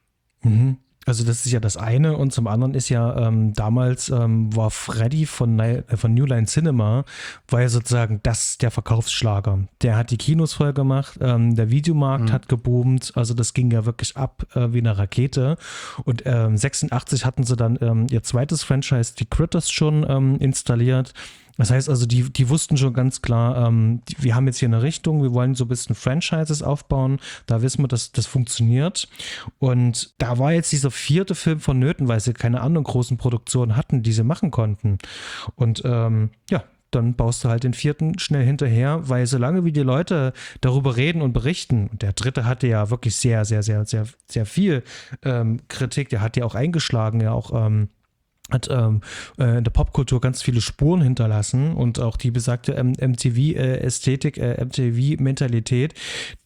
Mhm. Also das ist ja das eine und zum anderen ist ja ähm, damals ähm, war Freddy von, Ni- von New Line Cinema, war ja sozusagen das der Verkaufsschlager. Der hat die Kinos voll gemacht, ähm, der Videomarkt mhm. hat geboomt, also das ging ja wirklich ab äh, wie eine Rakete und ähm, sechsundachtzig hatten sie dann ähm, ihr zweites Franchise, die Critters, schon ähm, installiert. Das heißt also, die, die wussten schon ganz klar, ähm, die, wir haben jetzt hier eine Richtung, wir wollen so ein bisschen Franchises aufbauen, da wissen wir, dass das funktioniert. Und da war jetzt dieser vierte Film vonnöten, weil sie keine anderen großen Produktionen hatten, die sie machen konnten. Und ähm, ja, dann baust du halt den vierten schnell hinterher, weil solange wie die Leute darüber reden und berichten, und der dritte hatte ja wirklich sehr, sehr, sehr, sehr, sehr viel ähm, Kritik, der hat ja auch eingeschlagen, ja auch ähm, hat ähm, äh, in der Popkultur ganz viele Spuren hinterlassen und auch die besagte ähm, M T V-Ästhetik, äh, M T V-Mentalität,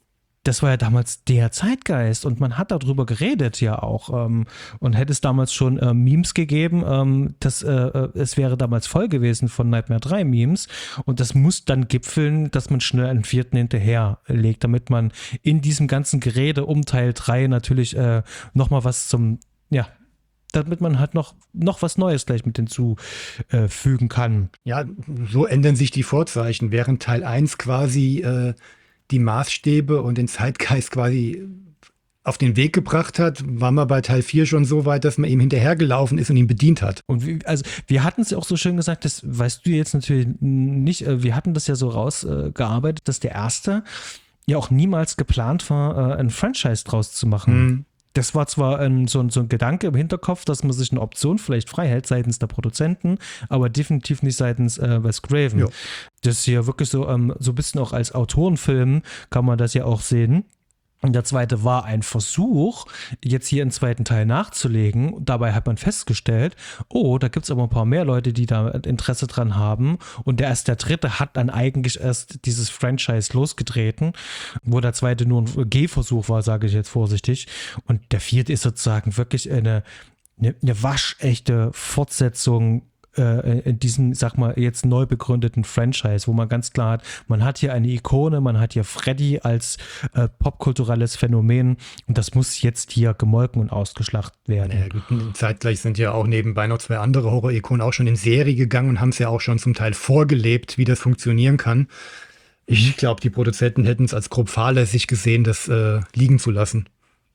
das war ja damals der Zeitgeist und man hat darüber geredet ja auch ähm, und hätte es damals schon äh, Memes gegeben, ähm, das, äh, es wäre damals voll gewesen von Nightmare drei Memes und das muss dann gipfeln, dass man schnell einen vierten hinterherlegt, damit man in diesem ganzen Gerede um Teil drei natürlich äh, nochmal was zum, ja, damit man halt noch, noch was Neues gleich mit hinzufügen kann. Ja, so ändern sich die Vorzeichen, während Teil eins quasi äh, die Maßstäbe und den Zeitgeist quasi auf den Weg gebracht hat, war man bei Teil vier schon so weit, dass man ihm hinterhergelaufen ist und ihn bedient hat. Und wie, also wir hatten es ja auch so schön gesagt, das weißt du jetzt natürlich nicht, wir hatten das ja so rausgearbeitet, dass der erste ja auch niemals geplant war, ein Franchise draus zu machen. Hm. Das war zwar ein, so, ein, so ein Gedanke im Hinterkopf, dass man sich eine Option vielleicht frei hält seitens der Produzenten, aber definitiv nicht seitens äh, Wes Craven. Ja. Das ist hier wirklich so, ähm, so ein bisschen auch als Autorenfilm kann man das ja auch sehen. Und der zweite war ein Versuch, jetzt hier einen zweiten Teil nachzulegen. Dabei hat man festgestellt, oh, da gibt es aber ein paar mehr Leute, die da Interesse dran haben. Und der erst der dritte hat dann eigentlich erst dieses Franchise losgetreten, wo der zweite nur ein Gehversuch war, sage ich jetzt vorsichtig. Und der vierte ist sozusagen wirklich eine, eine, eine waschechte Fortsetzung in diesem, sag mal, jetzt neu begründeten Franchise, wo man ganz klar hat, man hat hier eine Ikone, man hat hier Freddy als äh, popkulturelles Phänomen und das muss jetzt hier gemolken und ausgeschlachtet werden. Ja, gut, zeitgleich sind ja auch nebenbei noch zwei andere Horror-Ikonen auch schon in Serie gegangen und haben es ja auch schon zum Teil vorgelebt, wie das funktionieren kann. Ich glaube, die Produzenten hätten es als grob fahrlässig gesehen, das äh, liegen zu lassen.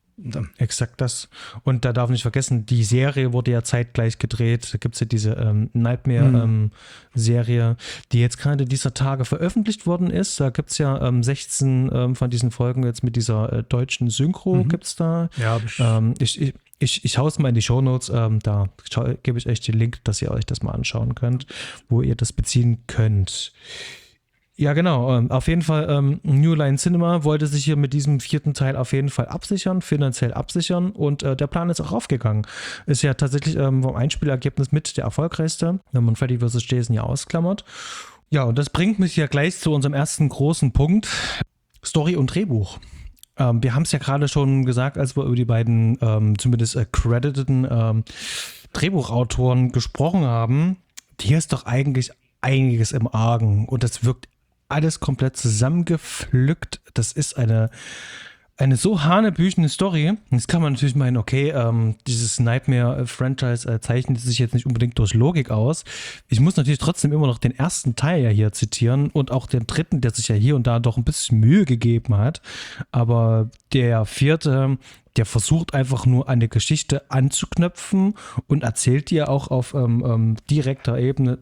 Exakt das. Und da darf nicht vergessen, die Serie wurde ja zeitgleich gedreht. Da gibt es ja diese ähm, Nightmare-Serie, ähm, die jetzt gerade dieser Tage veröffentlicht worden ist. Da gibt es ja ähm, sechzehn ähm, von diesen Folgen jetzt mit dieser äh, deutschen Synchro mhm. gibt es da. Ja, ich, ähm, ich, ich, ich, ich hau es mal in die Shownotes. Ähm, da gebe ich euch den Link, dass ihr euch das mal anschauen könnt, wo ihr das beziehen könnt. Ja, genau. Auf jeden Fall, ähm, New Line Cinema wollte sich hier mit diesem vierten Teil auf jeden Fall absichern, finanziell absichern und äh, der Plan ist auch aufgegangen. Ist ja tatsächlich ähm, vom Einspielergebnis mit der erfolgreichste, wenn man Freddy versus. Jason ja ausklammert. Ja, und das bringt mich ja gleich zu unserem ersten großen Punkt: Story und Drehbuch. Ähm, wir haben es ja gerade schon gesagt, als wir über die beiden ähm, zumindest äh, crediteden ähm, Drehbuchautoren gesprochen haben. Hier ist doch eigentlich einiges im Argen und das wirkt alles komplett zusammengepflückt. Das ist eine, eine so hanebüchene Story. Jetzt kann man natürlich meinen, okay, ähm, dieses Nightmare-Franchise äh, zeichnet sich jetzt nicht unbedingt durch Logik aus. Ich muss natürlich trotzdem immer noch den ersten Teil ja hier zitieren und auch den dritten, der sich ja hier und da doch ein bisschen Mühe gegeben hat. Aber der vierte, der versucht einfach nur eine Geschichte anzuknöpfen und erzählt dir auch auf ähm, ähm, direkter Ebene.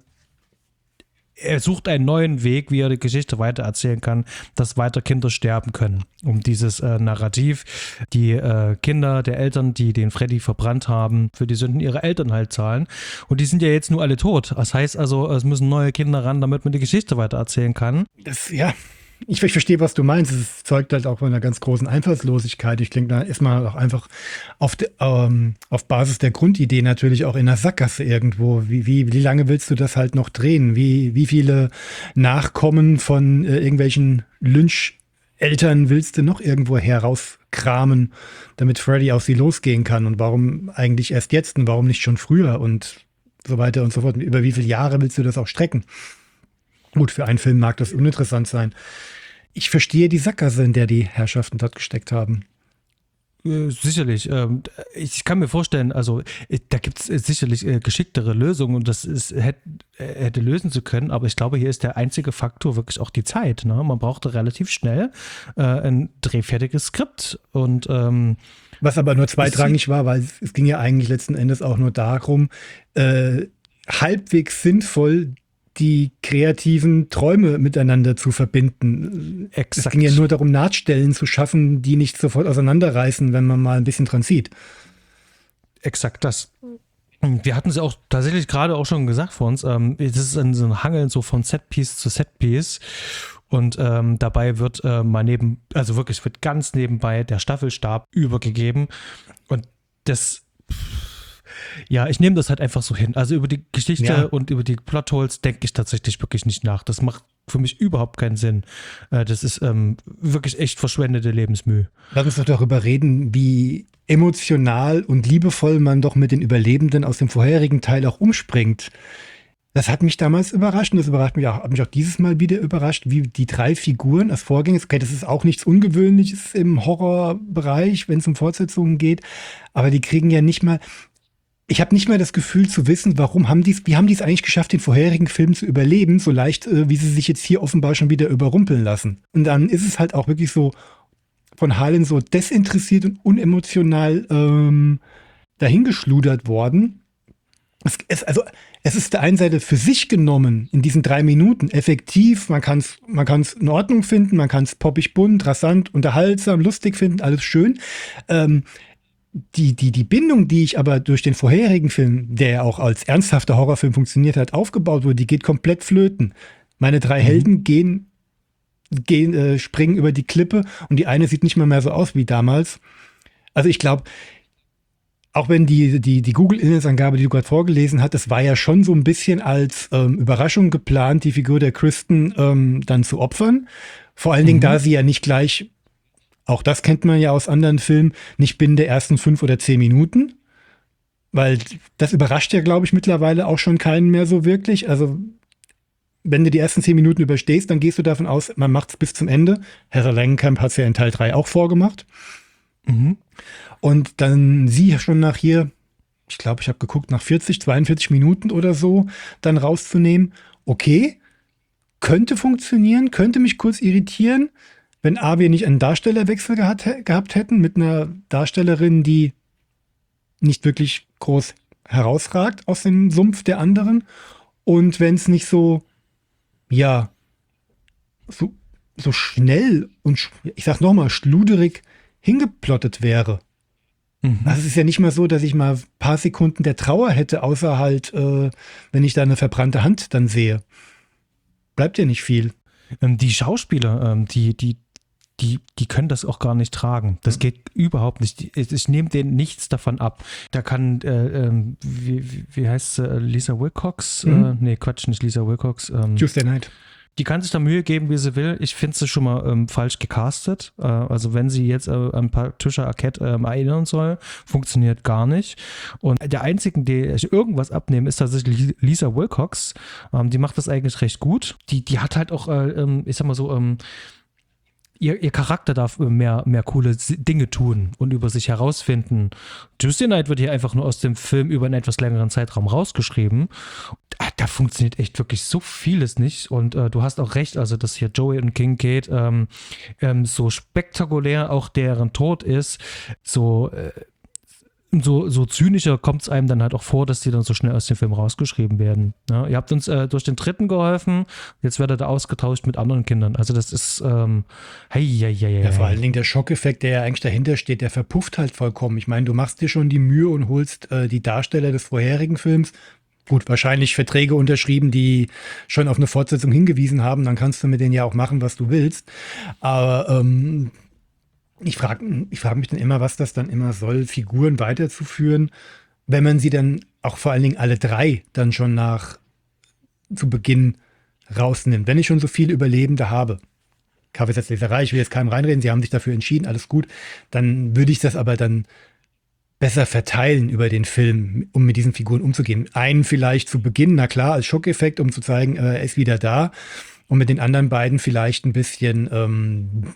Er sucht einen neuen Weg, wie er die Geschichte weitererzählen kann, dass weiter Kinder sterben können. Um dieses äh, Narrativ, die äh, Kinder der Eltern, die den Freddy verbrannt haben, für die Sünden ihrer Eltern halt zahlen. Und die sind ja jetzt nur alle tot. Das heißt also, es müssen neue Kinder ran, damit man die Geschichte weitererzählen kann. Das, ja, ich, ich verstehe, was du meinst. Es zeugt halt auch von einer ganz großen Einfallslosigkeit. Ich denke, da ist man auch einfach auf, de, ähm, auf Basis der Grundidee natürlich auch in der Sackgasse irgendwo. Wie, wie, wie lange willst du das halt noch drehen? Wie, wie viele Nachkommen von äh, irgendwelchen Lynch-Eltern willst du noch irgendwo herauskramen, damit Freddy auf sie losgehen kann? Und warum eigentlich erst jetzt und warum nicht schon früher und so weiter und so fort? Über wie viele Jahre willst du das auch strecken? Gut, für einen Film mag das uninteressant sein. Ich verstehe die Sackgasse, in der die Herrschaften dort gesteckt haben. Äh, sicherlich. Ähm, ich kann mir vorstellen, also äh, da gibt es äh, sicherlich äh, geschicktere Lösungen und das ist, hätte, äh, hätte lösen zu können, aber ich glaube, hier ist der einzige Faktor wirklich auch die Zeit. Ne? Man brauchte relativ schnell äh, ein drehfertiges Skript und ähm, was aber nur zweitrangig war, weil es, es ging ja eigentlich letzten Endes auch nur darum, äh, halbwegs sinnvoll die kreativen Träume miteinander zu verbinden. Exakt. Es ging ja nur darum, Nahtstellen zu schaffen, die nicht sofort auseinanderreißen, wenn man mal ein bisschen dran sieht. Exakt das. Wir hatten es ja auch tatsächlich gerade auch schon gesagt vor uns, ähm, das ist ein, so ein Hangeln so von Setpiece zu Setpiece und ähm, dabei wird äh, mal neben, also wirklich wird ganz nebenbei der Staffelstab übergegeben und das ja, ich nehme das halt einfach so hin. Also über die Geschichte ja. und über die Plotholes denke ich tatsächlich wirklich nicht nach. Das macht für mich überhaupt keinen Sinn. Äh, das ist ähm, wirklich echt verschwendete Lebensmühe. Lass uns doch darüber reden, wie emotional und liebevoll man doch mit den Überlebenden aus dem vorherigen Teil auch umspringt. Das hat mich damals überrascht und das überrascht mich auch, hat mich auch dieses Mal wieder überrascht, wie die drei Figuren als Vorgänger, okay, das ist auch nichts Ungewöhnliches im Horrorbereich, wenn es um Fortsetzungen geht, aber die kriegen ja nicht mal, ich habe nicht mal das Gefühl zu wissen, warum haben die es, wie haben die es eigentlich geschafft, den vorherigen Film zu überleben, so leicht, äh, wie sie sich jetzt hier offenbar schon wieder überrumpeln lassen. Und dann ist es halt auch wirklich so von Harlan so desinteressiert und unemotional ähm, dahingeschludert worden. Es, es, also, es ist der einen Seite für sich genommen in diesen drei Minuten effektiv. Man kann es man kann's in Ordnung finden, man kann es poppig, bunt, rasant, unterhaltsam, lustig finden, alles schön. Ähm, die, die, die Bindung, die ich aber durch den vorherigen Film, der ja auch als ernsthafter Horrorfilm funktioniert hat, aufgebaut wurde, die geht komplett flöten. Meine drei mhm. Helden gehen, gehen äh, springen über die Klippe und die eine sieht nicht mal mehr so aus wie damals. Also ich glaube, auch wenn die, die, die Google-Inhaltsangabe, die du gerade vorgelesen hast, das war ja schon so ein bisschen als ähm, Überraschung geplant, die Figur der Kristen ähm, dann zu opfern. Vor allen mhm. Dingen, da sie ja nicht gleich, auch das kennt man ja aus anderen Filmen, nicht binnen der ersten fünf oder zehn Minuten. Weil das überrascht ja, glaube ich, mittlerweile auch schon keinen mehr so wirklich. Also wenn du die ersten zehn Minuten überstehst, dann gehst du davon aus, man macht es bis zum Ende. Heather Langenkamp hat es ja in Teil drei auch vorgemacht. Mhm. Und dann sie schon nach hier, ich glaube, ich habe geguckt, nach vierzig, zweiundvierzig Minuten oder so, dann rauszunehmen. Okay, könnte funktionieren, könnte mich kurz irritieren, wenn A, wir nicht einen Darstellerwechsel gehabt, gehabt hätten mit einer Darstellerin, die nicht wirklich groß herausragt aus dem Sumpf der anderen. Und wenn es nicht so, ja, so, so schnell und, ich sag nochmal, schluderig hingeplottet wäre. Mhm. Also es ist ja nicht mal so, dass ich mal ein paar Sekunden der Trauer hätte, außer halt, äh, wenn ich da eine verbrannte Hand dann sehe. Bleibt ja nicht viel. Ähm, die Schauspieler, ähm, die, die, die, die können das auch gar nicht tragen. Das mhm. geht überhaupt nicht. Ich, ich nehme denen nichts davon ab. Da kann, äh, ähm, wie, wie, wie heißt sie, Lisa Wilcox? Mhm. Äh, nee, Quatsch, nicht Lisa Wilcox. Ähm, Tuesday Night. Die kann sich da Mühe geben, wie sie will. Ich finde sie schon mal ähm, falsch gecastet. Äh, also wenn sie jetzt äh, an Patricia Arquette ähm, erinnern soll, funktioniert gar nicht. Und der einzige, der ich irgendwas abnehme, ist tatsächlich Lisa Wilcox. Ähm, die macht das eigentlich recht gut. Die, die hat halt auch, äh, ähm, ich sag mal so, ähm, Ihr, ihr Charakter darf mehr, mehr coole Dinge tun und über sich herausfinden. Tuesday Night wird hier einfach nur aus dem Film über einen etwas längeren Zeitraum rausgeschrieben. Da, da funktioniert echt wirklich so vieles nicht. Und äh, du hast auch recht, also dass hier Joey und Kincaid ähm, ähm, so spektakulär auch deren Tod ist, so äh, So, so zynischer kommt es einem dann halt auch vor, dass die dann so schnell aus dem Film rausgeschrieben werden. Ja, ihr habt uns äh, durch den dritten geholfen, jetzt werdet ihr ausgetauscht mit anderen Kindern. Also das ist, ähm, hey, hey, hey, hey. Ja, vor allen Dingen der Schockeffekt, der ja eigentlich dahinter steht, der verpufft halt vollkommen. Ich meine, du machst dir schon die Mühe und holst äh, die Darsteller des vorherigen Films. Gut, wahrscheinlich Verträge unterschrieben, die schon auf eine Fortsetzung hingewiesen haben. Dann kannst du mit denen ja auch machen, was du willst. Aber ähm, Ich frage ich frag mich dann immer, was das dann immer soll, Figuren weiterzuführen, wenn man sie dann auch vor allen Dingen alle drei dann schon nach zu Beginn rausnimmt. Wenn ich schon so viele Überlebende habe, Kaffeesatzleserei, ich will jetzt keinem reinreden, sie haben sich dafür entschieden, alles gut, dann würde ich das aber dann besser verteilen über den Film, um mit diesen Figuren umzugehen. Einen vielleicht zu Beginn, na klar, als Schockeffekt, um zu zeigen, er ist wieder da. Und mit den anderen beiden vielleicht ein bisschen ähm,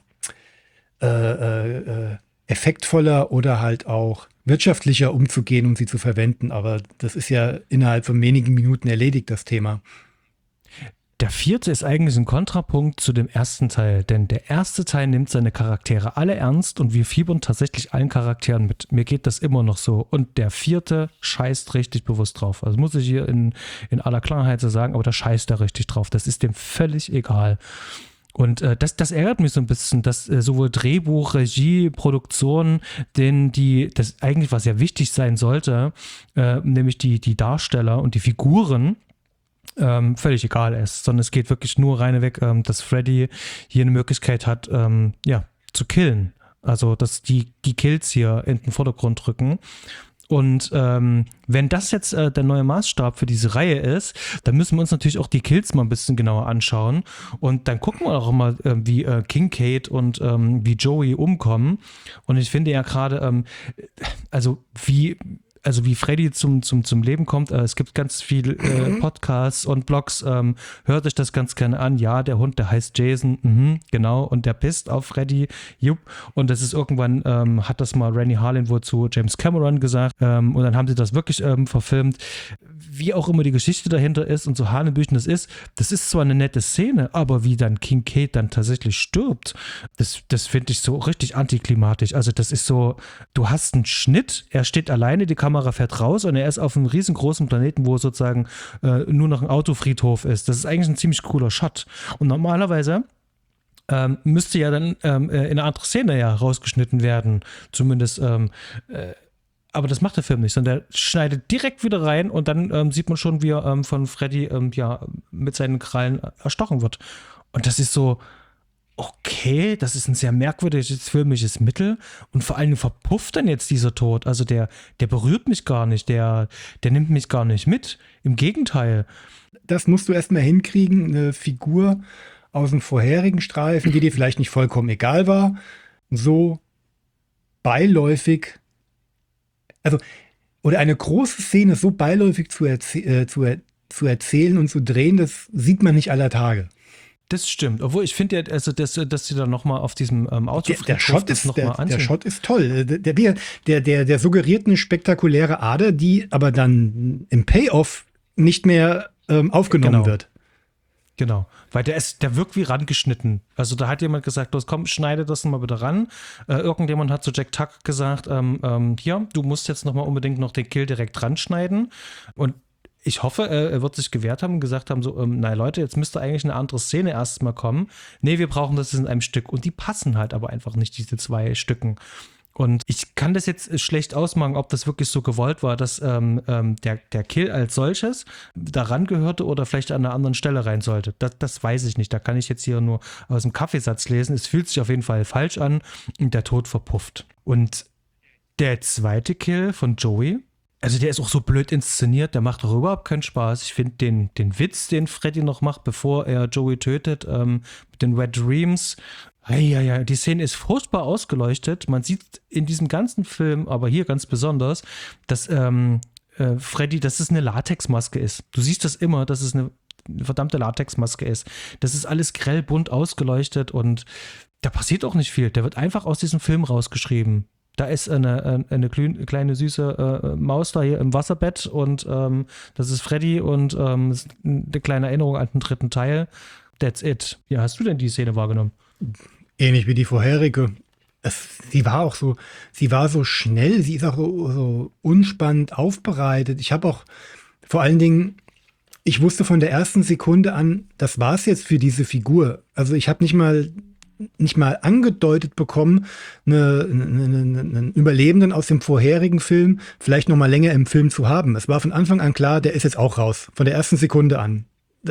Äh, äh, effektvoller oder halt auch wirtschaftlicher umzugehen, um sie zu verwenden. Aber das ist ja innerhalb von wenigen Minuten erledigt, das Thema. Der vierte ist eigentlich ein Kontrapunkt zu dem ersten Teil, denn der erste Teil nimmt seine Charaktere alle ernst und wir fiebern tatsächlich allen Charakteren mit. Mir geht das immer noch so. Und der vierte scheißt richtig bewusst drauf. Also muss ich hier in, in aller Klarheit so sagen, aber da scheißt er richtig drauf. Das ist dem völlig egal. Und äh, das, das ärgert mich so ein bisschen, dass äh, sowohl Drehbuch, Regie, Produktion, denn die, das eigentlich was ja wichtig sein sollte, äh, nämlich die, die Darsteller und die Figuren, ähm, völlig egal ist, sondern es geht wirklich nur reinweg, ähm, dass Freddy hier eine Möglichkeit hat, ähm, ja, zu killen. Also, dass die, die Kills hier in den Vordergrund rücken. Und ähm, wenn das jetzt äh, der neue Maßstab für diese Reihe ist, dann müssen wir uns natürlich auch die Kills mal ein bisschen genauer anschauen. Und dann gucken wir auch mal, äh, wie äh, Kincaid und ähm, wie Joey umkommen. Und ich finde ja gerade, ähm, also wie... Also wie Freddy zum, zum, zum Leben kommt, äh, es gibt ganz viele äh, Podcasts und Blogs, ähm, hört euch das ganz gerne an. Ja, der Hund, der heißt Jason, mhm, genau, und der pisst auf Freddy, jupp. Und das ist irgendwann, ähm, hat das mal Rennie Harlin wohl zu James Cameron gesagt, ähm, und dann haben sie das wirklich ähm, verfilmt. Wie auch immer die Geschichte dahinter ist und so hanebüchen das ist, das ist zwar eine nette Szene, aber wie dann Kincaid dann tatsächlich stirbt, das, das finde ich so richtig antiklimatisch. Also das ist so, du hast einen Schnitt, er steht alleine, die Kamera fährt raus und er ist auf einem riesengroßen Planeten, wo sozusagen äh, nur noch ein Autofriedhof ist. Das ist eigentlich ein ziemlich cooler Shot. Und normalerweise ähm, müsste ja dann ähm, in eine andere Szene ja rausgeschnitten werden, zumindest ähm, äh, aber das macht der Film nicht, sondern der schneidet direkt wieder rein und dann ähm, sieht man schon, wie er ähm, von Freddy ähm, ja, mit seinen Krallen erstochen wird. Und das ist so, okay, das ist ein sehr merkwürdiges filmisches Mittel und vor allem verpufft dann jetzt dieser Tod. Also der, der berührt mich gar nicht, der, der nimmt mich gar nicht mit. Im Gegenteil. Das musst du erstmal hinkriegen, eine Figur aus dem vorherigen Streifen, die dir vielleicht nicht vollkommen egal war, so beiläufig, also, oder eine große Szene so beiläufig zu, erzie- äh, zu, er- zu erzählen und zu drehen, das sieht man nicht aller Tage. Das stimmt, obwohl ich finde ja, also dass, dass sie dann nochmal auf diesem ähm, Auto Der, der, Shot ist, der, der Shot ist toll. Der, der, der, der, der suggeriert eine spektakuläre Ader, die aber dann im Payoff nicht mehr ähm, aufgenommen Genau. wird. Genau, weil der ist, der wirkt wie rangeschnitten. Also da hat jemand gesagt, los komm, schneide das mal bitte ran. Äh, irgendjemand hat zu Jack Tuck gesagt, ähm, ähm, hier, du musst jetzt nochmal unbedingt noch den Kill direkt ranschneiden. Und ich hoffe, äh, er wird sich gewehrt haben und gesagt haben, so, ähm, na Leute, jetzt müsste eigentlich eine andere Szene erst mal kommen. Nee, wir brauchen das in einem Stück. Und die passen halt aber einfach nicht, diese zwei Stücken. Und ich kann das jetzt schlecht ausmachen, ob das wirklich so gewollt war, dass ähm, ähm, der, der Kill als solches daran gehörte oder vielleicht an einer anderen Stelle rein sollte. Das, das weiß ich nicht. Da kann ich jetzt hier nur aus dem Kaffeesatz lesen. Es fühlt sich auf jeden Fall falsch an und der Tod verpufft. Und der zweite Kill von Joey, also der ist auch so blöd inszeniert, der macht doch überhaupt keinen Spaß. Ich finde den, den Witz, den Freddy noch macht, bevor er Joey tötet, ähm, mit den Red Dreams. Ja, ja, ja, die Szene ist furchtbar ausgeleuchtet. Man sieht in diesem ganzen Film, aber hier ganz besonders, dass ähm, äh, Freddy, dass es eine Latexmaske ist. Du siehst das immer, dass es eine, eine verdammte Latexmaske ist. Das ist alles grell bunt ausgeleuchtet und da passiert auch nicht viel. Der wird einfach aus diesem Film rausgeschrieben. Da ist eine, eine kleine süße äh, Maus da hier im Wasserbett und ähm, das ist Freddy und ähm, das ist eine kleine Erinnerung an den dritten Teil. That's it. Ja, hast du denn die Szene wahrgenommen? Ähnlich wie die vorherige. Es, sie war auch so, sie war so schnell, sie ist auch so, so unspannend aufbereitet. Ich habe auch vor allen Dingen, ich wusste von der ersten Sekunde an, das war's jetzt für diese Figur. Also ich habe nicht mal nicht mal angedeutet bekommen, eine, eine, eine, einen Überlebenden aus dem vorherigen Film vielleicht noch mal länger im Film zu haben. Es war von Anfang an klar, der ist jetzt auch raus, von der ersten Sekunde an.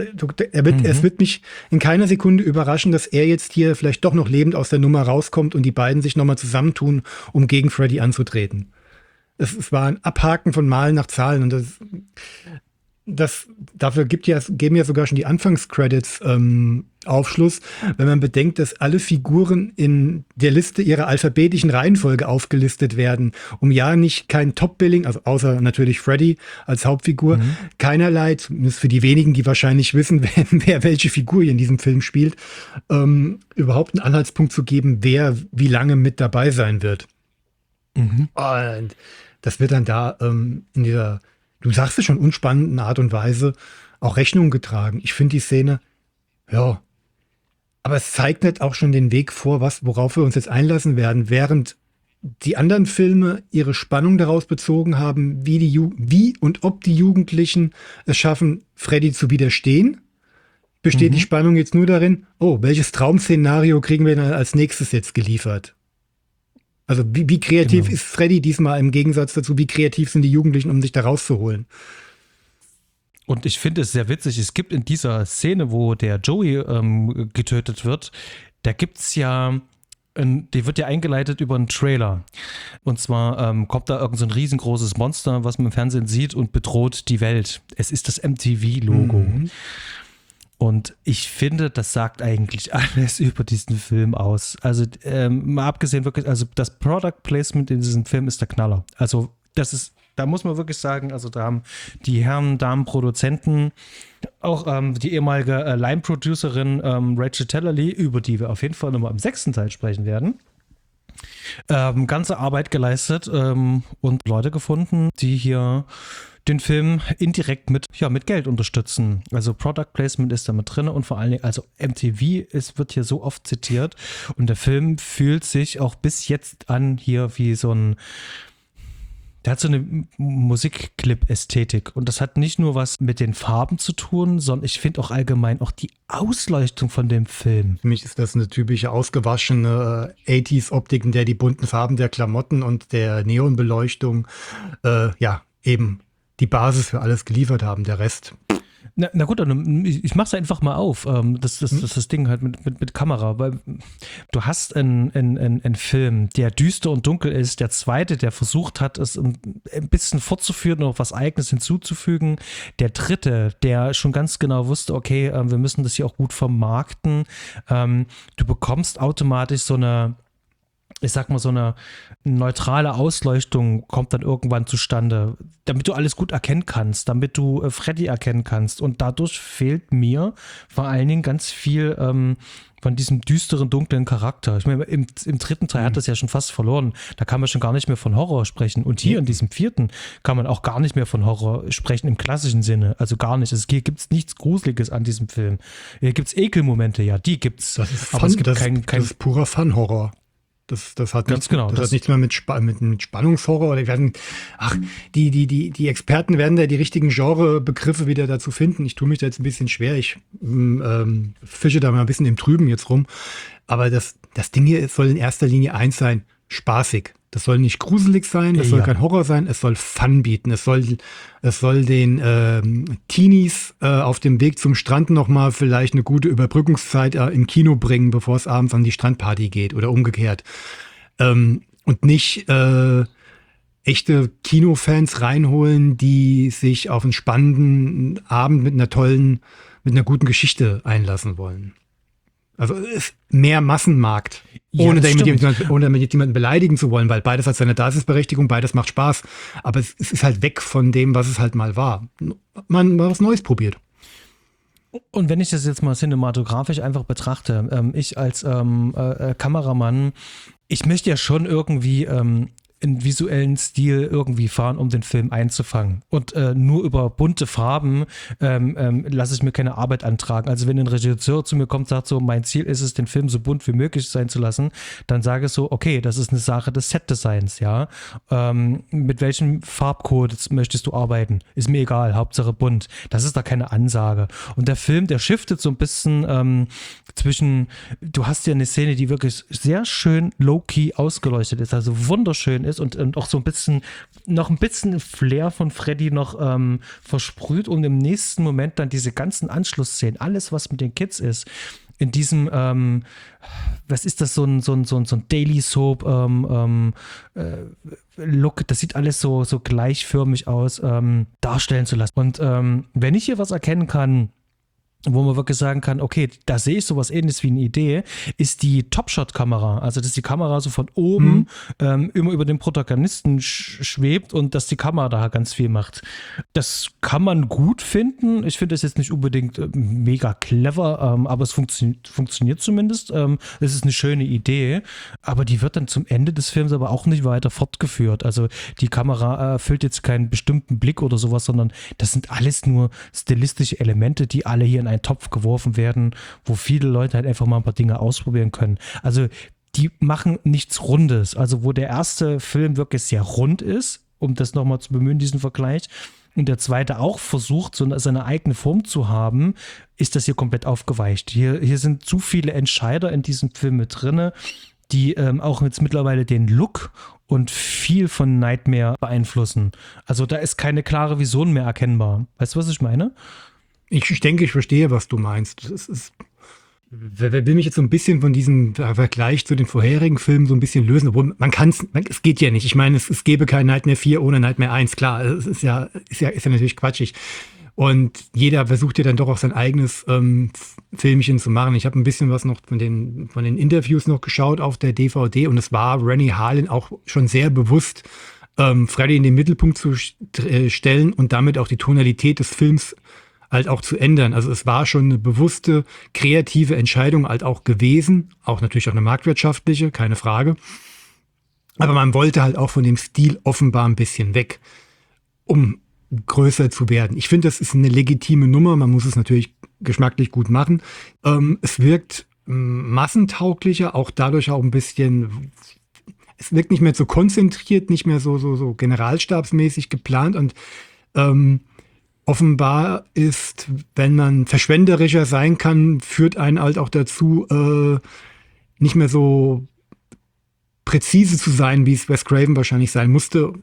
Er wird, mhm. Es wird mich in keiner Sekunde überraschen, dass er jetzt hier vielleicht doch noch lebend aus der Nummer rauskommt und die beiden sich noch mal zusammentun, um gegen Freddy anzutreten. Es, es war ein Abhaken von Malen nach Zahlen und das Das, dafür gibt ja, geben ja sogar schon die Anfangscredits ähm, Aufschluss, wenn man bedenkt, dass alle Figuren in der Liste ihrer alphabetischen Reihenfolge aufgelistet werden, um ja nicht kein Top-Billing, also außer natürlich Freddy als Hauptfigur, mhm. keinerlei, zumindest für die wenigen, die wahrscheinlich wissen, wer, wer welche Figur hier in diesem Film spielt, ähm, überhaupt einen Anhaltspunkt zu geben, wer wie lange mit dabei sein wird. Mhm. Und das wird dann da ähm, in dieser, du sagst es schon, unspannenden Art und Weise auch Rechnung getragen. Ich finde die Szene, ja, aber es zeichnet auch schon den Weg vor, was, worauf wir uns jetzt einlassen werden, während die anderen Filme ihre Spannung daraus bezogen haben, wie die Ju- wie und ob die Jugendlichen es schaffen, Freddy zu widerstehen, besteht mhm. die Spannung jetzt nur darin, oh, welches Traum-Szenario kriegen wir dann als nächstes jetzt geliefert? Also wie, wie kreativ genau. ist Freddy diesmal im Gegensatz dazu, wie kreativ sind die Jugendlichen, um sich da rauszuholen? Und ich finde es sehr witzig, es gibt in dieser Szene, wo der Joey ähm, getötet wird, da gibt es ja die wird ja eingeleitet über einen Trailer. Und zwar ähm, kommt da irgend so ein riesengroßes Monster, was man im Fernsehen sieht und bedroht die Welt. Es ist das M T V-Logo. Mhm. Und ich finde, das sagt eigentlich alles über diesen Film aus. Also ähm, mal abgesehen wirklich, also das Product Placement in diesem Film ist der Knaller. Also das ist, da muss man wirklich sagen, also da haben die Herren, Damen, Produzenten, auch ähm, die ehemalige äh, Line-Producerin ähm, Rachel Talalay, über die wir auf jeden Fall nochmal im sechsten Teil sprechen werden, ähm, ganze Arbeit geleistet ähm, und Leute gefunden, die hier den Film indirekt mit, ja, mit Geld unterstützen. Also Product Placement ist da mit drin und vor allen Dingen, also M T V ist, wird hier so oft zitiert und der Film fühlt sich auch bis jetzt an hier wie so ein, der hat so eine Musikclip-Ästhetik und das hat nicht nur was mit den Farben zu tun, sondern ich finde auch allgemein auch die Ausleuchtung von dem Film. Für mich ist das eine typische ausgewaschene äh, achtziger-Optik, in der die bunten Farben der Klamotten und der Neonbeleuchtung äh, ja eben die Basis für alles geliefert haben, der Rest. Na, na gut, dann, ich mach's einfach mal auf. Das, das, das, das Ding halt mit, mit, mit Kamera, weil du hast einen, einen, einen Film, der düster und dunkel ist, der zweite, der versucht hat, es ein bisschen fortzuführen und noch was Eigenes hinzuzufügen, der dritte, der schon ganz genau wusste, okay, wir müssen das hier auch gut vermarkten. Du bekommst automatisch so eine, ich sag mal, so eine neutrale Ausleuchtung kommt dann irgendwann zustande, damit du alles gut erkennen kannst, damit du äh, Freddy erkennen kannst. Und dadurch fehlt mir vor allen Dingen ganz viel ähm, von diesem düsteren, dunklen Charakter. Ich meine, im, im dritten Teil mhm. hat das ja schon fast verloren. Da kann man schon gar nicht mehr von Horror sprechen. Und hier mhm. in diesem vierten kann man auch gar nicht mehr von Horror sprechen im klassischen Sinne. Also gar nicht. Es gibt nichts Gruseliges an diesem Film. Hier gibt es Ekelmomente, ja, die gibt's. Das ist, aber Fun, es gibt das, kein, kein das ist purer Fun-Horror. Das, das hat Ganz nichts, genau, das das hat nichts mehr mit, Sp- mit, mit Spannungshorror oder werden, ach, die, die, die, die Experten werden da die richtigen Genrebegriffe wieder dazu finden. Ich tue mich da jetzt ein bisschen schwer. Ich ähm, fische da mal ein bisschen im Trüben jetzt rum. Aber das, das Ding hier soll in erster Linie eins sein: spaßig. Das soll nicht gruselig sein, das ja. soll kein Horror sein, es soll Fun bieten. Es soll, es soll den ähm, Teenies äh, auf dem Weg zum Strand nochmal vielleicht eine gute Überbrückungszeit äh, im Kino bringen, bevor es abends an die Strandparty geht oder umgekehrt. Ähm, und nicht äh, echte Kinofans reinholen, die sich auf einen spannenden Abend mit einer tollen, mit einer guten Geschichte einlassen wollen. Also ist mehr Massenmarkt, ohne, ja, damit jemand, ohne damit jemanden beleidigen zu wollen, weil beides hat seine Daseinsberechtigung, beides macht Spaß. Aber es, es ist halt weg von dem, was es halt mal war. Man mal was Neues probiert. Und wenn ich das jetzt mal cinematografisch einfach betrachte, ähm, ich als ähm, äh, Kameramann, ich möchte ja schon irgendwie ähm, einen visuellen Stil irgendwie fahren, um den Film einzufangen. Und äh, nur über bunte Farben ähm, ähm, lasse ich mir keine Arbeit antragen. Also wenn ein Regisseur zu mir kommt und sagt so, mein Ziel ist es, den Film so bunt wie möglich sein zu lassen, dann sage ich so, okay, das ist eine Sache des Set-Designs, ja. Ähm, mit welchem Farbcode möchtest du arbeiten? Ist mir egal, Hauptsache bunt. Das ist da keine Ansage. Und der Film, der shiftet so ein bisschen ähm, zwischen, du hast ja eine Szene, die wirklich sehr schön low-key ausgeleuchtet ist, also wunderschön ist und, und auch so ein bisschen, noch ein bisschen Flair von Freddy noch ähm, versprüht und im nächsten Moment dann diese ganzen Anschlussszenen, alles was mit den Kids ist, in diesem, ähm, was ist das, so ein, so ein, so ein, so ein Daily Soap ähm, ähm, äh, Look, das sieht alles so, so gleichförmig aus, ähm, darstellen zu lassen. Und ähm, wenn ich hier was erkennen kann, wo man wirklich sagen kann, okay, da sehe ich sowas Ähnliches wie eine Idee, ist die Top-Shot-Kamera. Also, dass die Kamera so von oben mhm. ähm, immer über den Protagonisten sch- schwebt und dass die Kamera da ganz viel macht. Das kann man gut finden. Ich finde das jetzt nicht unbedingt äh, mega clever, ähm, aber es funktio- funktioniert zumindest. Ähm, es ist eine schöne Idee, aber die wird dann zum Ende des Films aber auch nicht weiter fortgeführt. Also, die Kamera erfüllt jetzt keinen bestimmten Blick oder sowas, sondern das sind alles nur stilistische Elemente, die alle hier in einen Topf geworfen werden, wo viele Leute halt einfach mal ein paar Dinge ausprobieren können. Also die machen nichts Rundes. Also wo der erste Film wirklich sehr rund ist, um das nochmal zu bemühen, diesen Vergleich, und der zweite auch versucht, so seine eigene Form zu haben, ist das hier komplett aufgeweicht. Hier, hier sind zu viele Entscheider in diesem Film mit drinne, die ähm, auch jetzt mittlerweile den Look und viel von Nightmare beeinflussen. Also da ist keine klare Vision mehr erkennbar. Weißt du, was ich meine? Ich, ich denke, ich verstehe, was du meinst. Es ist, Wer, wer will mich jetzt so ein bisschen von diesem Vergleich zu den vorherigen Filmen so ein bisschen lösen, obwohl man kann es, es geht ja nicht. Ich meine, es, es gäbe kein Nightmare vier ohne Nightmare eins, klar, es ist ja, ist ja, ist ja natürlich quatschig. Und jeder versucht ja dann doch auch sein eigenes ähm, Filmchen zu machen. Ich habe ein bisschen was noch von den, von den Interviews noch geschaut auf der D V D und es war Rennie Harlin auch schon sehr bewusst, ähm, Freddy in den Mittelpunkt zu st- äh, stellen und damit auch die Tonalität des Films halt auch zu ändern. Also es war schon eine bewusste, kreative Entscheidung halt auch gewesen, auch natürlich auch eine marktwirtschaftliche, keine Frage. Aber man wollte halt auch von dem Stil offenbar ein bisschen weg, um größer zu werden. Ich finde, das ist eine legitime Nummer. Man muss es natürlich geschmacklich gut machen. Ähm, es wirkt massentauglicher, auch dadurch auch ein bisschen, es wirkt nicht mehr so konzentriert, nicht mehr so, so, so generalstabsmäßig geplant und ähm, offenbar ist, wenn man verschwenderischer sein kann, führt einen halt auch dazu, äh, nicht mehr so präzise zu sein, wie es Wes Craven wahrscheinlich sein musste,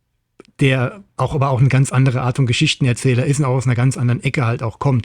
der auch aber auch eine ganz andere Art von Geschichtenerzähler ist und auch aus einer ganz anderen Ecke halt auch kommt.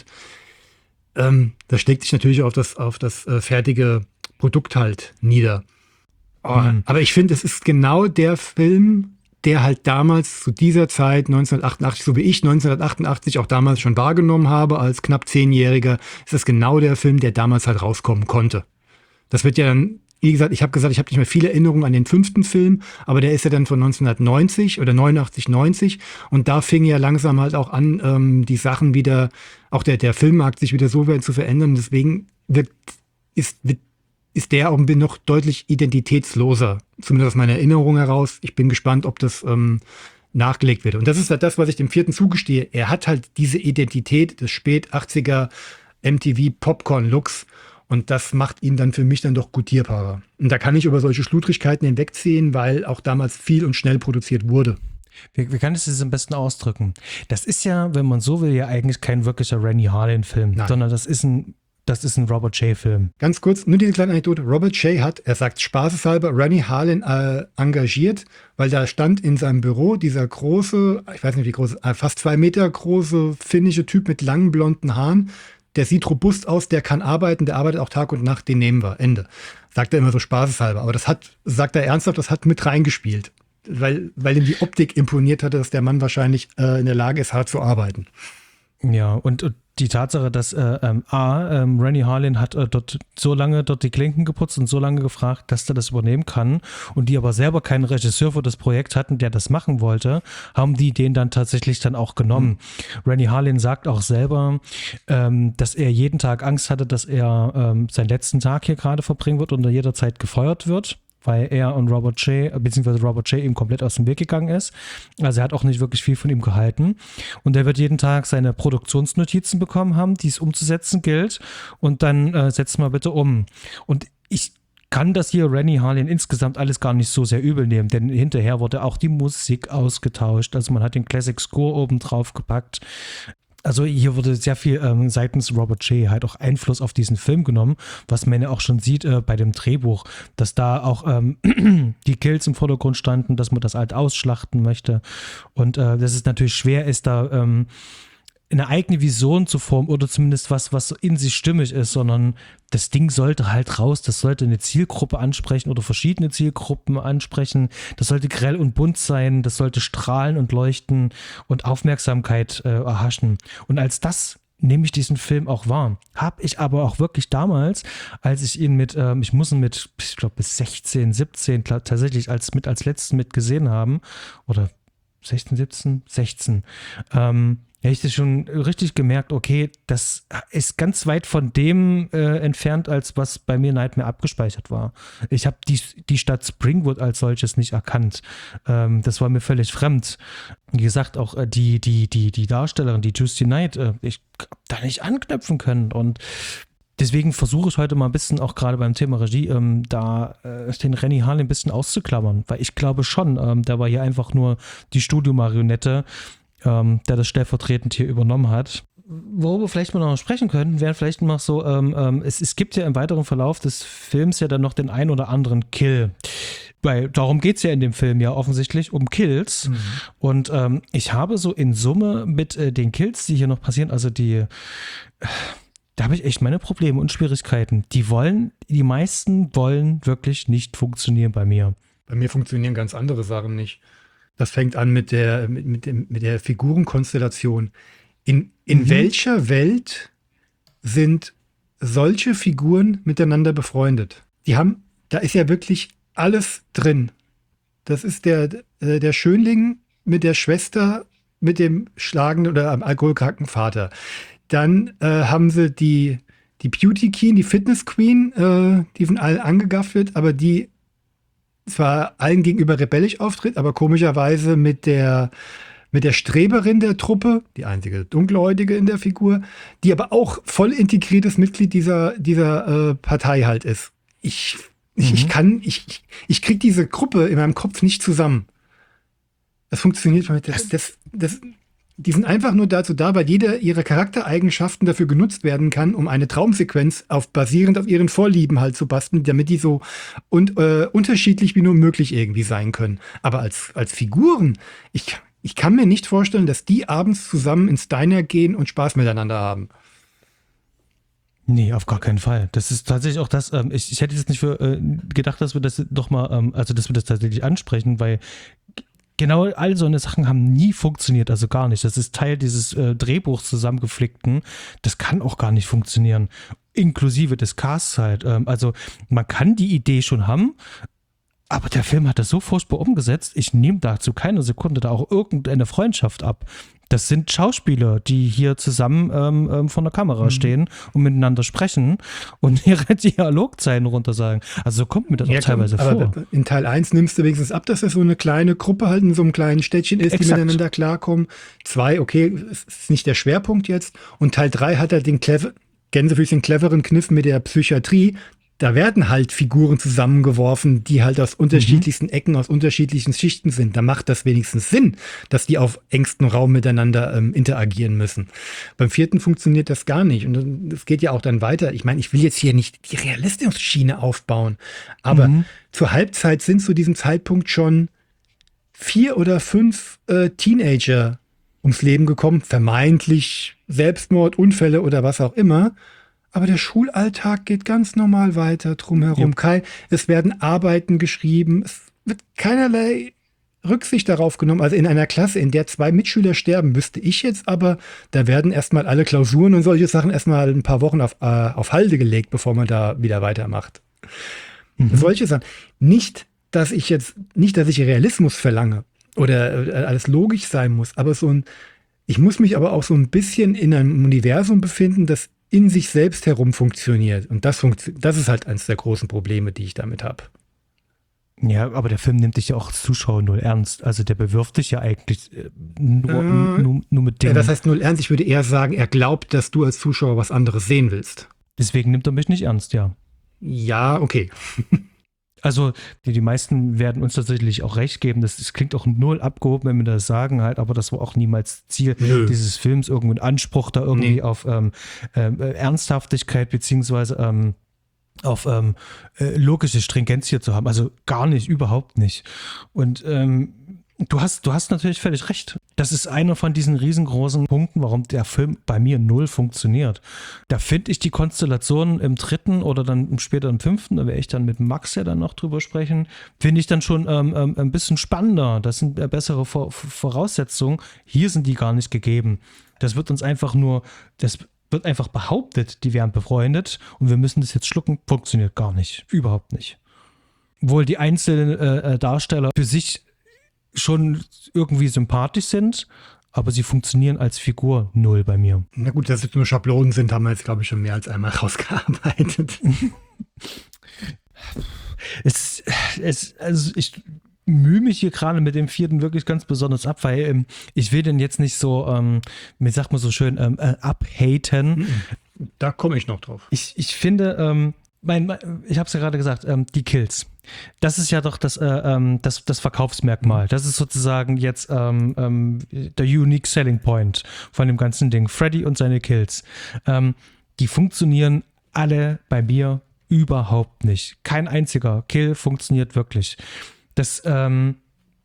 Ähm, das schlägt sich natürlich auf das, auf das äh, fertige Produkt halt nieder. Oh, mhm. Aber ich finde, es ist genau der Film, der halt damals zu dieser Zeit, neunzehnhundertachtundachtzig, so wie ich neunzehnhundertachtundachtzig auch damals schon wahrgenommen habe, als knapp Zehnjähriger, ist es genau der Film, der damals halt rauskommen konnte. Das wird ja dann, wie gesagt, ich habe gesagt, ich habe nicht mehr viele Erinnerungen an den fünften Film, aber der ist ja dann von neunzehnhundertneunzig oder neunundachtzig, neunzig und da fing ja langsam halt auch an, ähm, die Sachen wieder, auch der, der Filmmarkt sich wieder so zu verändern. Deswegen wird, ist, wird, ist der auch noch deutlich identitätsloser, zumindest aus meiner Erinnerung heraus. Ich bin gespannt, ob das ähm, nachgelegt wird. Und das ist halt das, was ich dem vierten zugestehe. Er hat halt diese Identität des Spät-achtziger M T V-Popcorn-Looks. Und das macht ihn dann für mich dann doch gutierbarer. Und da kann ich über solche Schludrigkeiten hinwegziehen, weil auch damals viel und schnell produziert wurde. Wie, wie kann ich das am besten ausdrücken? Das ist ja, wenn man so will, ja eigentlich kein wirklicher Rennie Harlin-Film, Nein. sondern das ist ein Das ist ein Robert Shaye-Film. Ganz kurz, nur diese kleine Anekdote. Robert Shaye hat, er sagt spaßeshalber, Rennie Harlin äh, engagiert, weil da stand in seinem Büro dieser große, ich weiß nicht wie groß, äh, fast zwei Meter große finnische Typ mit langen blonden Haaren. Der sieht robust aus, der kann arbeiten, der arbeitet auch Tag und Nacht, den nehmen wir. Ende. Sagt er immer so spaßeshalber. Aber das hat, sagt er ernsthaft, das hat mit reingespielt. Weil, weil ihm die Optik imponiert hatte, dass der Mann wahrscheinlich äh, in der Lage ist, hart zu arbeiten. Ja, und, und die Tatsache, dass äh, ähm, A, ähm, Rennie Harlin hat äh, dort so lange dort die Klinken geputzt und so lange gefragt, dass der das übernehmen kann und die aber selber keinen Regisseur für das Projekt hatten, der das machen wollte, haben die den dann tatsächlich dann auch genommen. Mhm. Rennie Harlin sagt auch selber, ähm, dass er jeden Tag Angst hatte, dass er ähm, seinen letzten Tag hier gerade verbringen wird und er jederzeit gefeuert wird, weil er und Robert Shaye, beziehungsweise Robert Shaye ihm komplett aus dem Weg gegangen ist. Also er hat auch nicht wirklich viel von ihm gehalten. Und er wird jeden Tag seine Produktionsnotizen bekommen haben, die es umzusetzen gilt. Und dann äh, setzt mal bitte um. Und ich kann das hier Rennie Harlin insgesamt alles gar nicht so sehr übel nehmen, denn hinterher wurde auch die Musik ausgetauscht. Also man hat den Classic Score oben drauf gepackt. Also hier wurde sehr viel ähm, seitens Robert Shaye halt auch Einfluss auf diesen Film genommen, was man ja auch schon sieht äh, bei dem Drehbuch, dass da auch ähm, die Kills im Vordergrund standen, dass man das halt ausschlachten möchte und äh, dass es natürlich schwer ist, da ähm, eine eigene Vision zu formen oder zumindest was, was in sich stimmig ist, sondern das Ding sollte halt raus, das sollte eine Zielgruppe ansprechen oder verschiedene Zielgruppen ansprechen, das sollte grell und bunt sein, das sollte strahlen und leuchten und Aufmerksamkeit äh, erhaschen. Und als das nehme ich diesen Film auch wahr. Habe ich aber auch wirklich damals, als ich ihn mit, ähm, ich muss ihn mit, ich glaube bis sechzehn, siebzehn glaub, tatsächlich als mit als letzten mit gesehen haben, oder sechzehn, siebzehn, sechzehn, ähm, ja, ich habe schon richtig gemerkt, okay, das ist ganz weit von dem äh, entfernt, als was bei mir Nightmare abgespeichert war. Ich habe die, die Stadt Springwood als solches nicht erkannt. Ähm, das war mir völlig fremd. Wie gesagt, auch äh, die, die, die, die Darstellerin, die Tuesday Knight, äh, ich habe da nicht anknüpfen können und deswegen versuche ich heute mal ein bisschen, auch gerade beim Thema Regie, ähm, da äh, den Rennie Harlin ein bisschen auszuklammern, weil ich glaube schon, ähm, der war hier einfach nur die Studiomarionette, ähm, der das stellvertretend hier übernommen hat. Worüber vielleicht mal noch sprechen können, wäre vielleicht noch so, ähm, ähm, es, es gibt ja im weiteren Verlauf des Films ja dann noch den ein oder anderen Kill. Weil darum geht es ja in dem Film ja offensichtlich, um Kills. Mhm. Und ähm, ich habe so in Summe mit äh, den Kills, die hier noch passieren, also die Da habe ich echt meine Probleme und Schwierigkeiten. Die wollen, die meisten wollen wirklich nicht funktionieren bei mir. Bei mir funktionieren ganz andere Sachen nicht. Das fängt an mit der, mit, mit, dem, mit der Figurenkonstellation. In, in mhm. welcher Welt sind solche Figuren miteinander befreundet? Die haben, da ist ja wirklich alles drin. Das ist der, äh, der Schönling mit der Schwester, mit dem schlagenden oder alkoholkranken Vater. Dann äh, haben sie die, die Beauty Queen, die Fitness Queen, äh, die von allen angegafft wird, aber die zwar allen gegenüber rebellisch auftritt, aber komischerweise mit der, mit der Streberin der Truppe, die einzige Dunkelhäutige in der Figur, die aber auch voll integriertes Mitglied dieser, dieser äh, Partei halt ist. Ich, mhm. ich, ich kann, ich, ich, ich krieg diese Gruppe in meinem Kopf nicht zusammen. Das funktioniert nicht. Das, das, das, die sind einfach nur dazu da, weil jeder ihrer Charaktereigenschaften dafür genutzt werden kann, um eine Traumsequenz auf, basierend auf ihren Vorlieben halt zu basteln, damit die so und, äh, unterschiedlich wie nur möglich irgendwie sein können. Aber als, als Figuren, ich, ich kann mir nicht vorstellen, dass die abends zusammen ins Diner gehen und Spaß miteinander haben. Nee, auf gar keinen Fall. Das ist tatsächlich auch das, ähm, ich, ich hätte jetzt nicht für äh, gedacht, dass wir das doch mal, ähm, also dass wir das tatsächlich ansprechen, weil genau all so eine Sachen haben nie funktioniert, also gar nicht. Das ist Teil dieses äh, Drehbuchs zusammengeflickten. Das kann auch gar nicht funktionieren. Inklusive des Casts halt. Ähm, also man kann die Idee schon haben, aber der Film hat das so furchtbar umgesetzt. Ich nehme dazu keine Sekunde da auch irgendeine Freundschaft ab. Das sind Schauspieler, die hier zusammen ähm, ähm, vor der Kamera mhm. stehen und miteinander sprechen und ihre Dialogzeilen runtersagen. Also so kommt mir das ja, auch teilweise aber vor. In Teil eins nimmst du wenigstens ab, dass das so eine kleine Gruppe halt in so einem kleinen Städtchen ist, Exakt. Die miteinander klarkommen. Zwei, okay, ist nicht der Schwerpunkt jetzt. Und Teil drei hat halt den clever, Gänsefüßchen cleveren Kniff mit der Psychiatrie. Da werden halt Figuren zusammengeworfen, die halt aus unterschiedlichsten Ecken, aus unterschiedlichen Schichten sind. Da macht das wenigstens Sinn, dass die auf engstem Raum miteinander ähm, interagieren müssen. Beim vierten funktioniert das gar nicht. Und es geht ja auch dann weiter. Ich meine, ich will jetzt hier nicht die Realismus-Schiene aufbauen, aber mhm. zur Halbzeit sind zu diesem Zeitpunkt schon vier oder fünf äh, Teenager ums Leben gekommen, vermeintlich Selbstmord, Unfälle oder was auch immer. Aber der Schulalltag geht ganz normal weiter drumherum. Ja. Es werden Arbeiten geschrieben. Es wird keinerlei Rücksicht darauf genommen. Also in einer Klasse, in der zwei Mitschüler sterben, wüsste ich jetzt aber, da werden erstmal alle Klausuren und solche Sachen erstmal ein paar Wochen auf, äh, auf Halde gelegt, bevor man da wieder weitermacht. Mhm. Solche Sachen. Nicht, dass ich jetzt, nicht, dass ich Realismus verlange oder äh, alles logisch sein muss, aber so ein, ich muss mich aber auch so ein bisschen in einem Universum befinden, das in sich selbst herum funktioniert. Und das, funktio- das ist halt eines der großen Probleme, die ich damit habe. Ja, aber der Film nimmt dich ja auch als Zuschauer null ernst. Also der bewirft dich ja eigentlich nur, äh, nur, nur mit Dingen. Ja, das heißt null ernst. Ich würde eher sagen, er glaubt, dass du als Zuschauer was anderes sehen willst. Deswegen nimmt er mich nicht ernst, ja. Ja, okay. Also die, die meisten werden uns tatsächlich auch recht geben. Das, das klingt auch null abgehoben, wenn wir das sagen halt, aber das war auch niemals Ziel Nö. dieses Films, irgendein Anspruch da irgendwie nee. auf ähm, äh, Ernsthaftigkeit beziehungsweise ähm, auf ähm, äh, logische Stringenz hier zu haben. Also gar nicht, überhaupt nicht. Und ähm, du hast, du hast natürlich völlig recht. Das ist einer von diesen riesengroßen Punkten, warum der Film bei mir null funktioniert. Da finde ich die Konstellation im dritten oder dann später im fünften, da werde ich dann mit Max ja dann noch drüber sprechen, finde ich dann schon ähm, ähm, ein bisschen spannender. Das sind äh, bessere Vor- Voraussetzungen. Hier sind die gar nicht gegeben. Das wird uns einfach nur, das wird einfach behauptet, die wären befreundet und wir müssen das jetzt schlucken. Funktioniert gar nicht. Überhaupt nicht. Obwohl die einzelnen äh, Darsteller für sich schon irgendwie sympathisch sind, aber sie funktionieren als Figur null bei mir. Na gut, dass es nur Schablonen sind, haben wir jetzt, glaube ich, schon mehr als einmal rausgearbeitet. es, es, also ich mühe mich hier gerade mit dem vierten wirklich ganz besonders ab, weil ähm, ich will den jetzt nicht so, ähm, wie sagt man so schön, ähm, äh, abhaten. Da komme ich noch drauf. Ich, ich finde, ähm, mein, mein, ich habe es ja gerade gesagt, ähm, die Kills. Das ist ja doch das, äh, ähm, das, das Verkaufsmerkmal. Das ist sozusagen jetzt ähm, ähm, der Unique Selling Point von dem ganzen Ding. Freddy und seine Kills. Ähm, die funktionieren alle bei mir überhaupt nicht. Kein einziger Kill funktioniert wirklich. Das, ähm,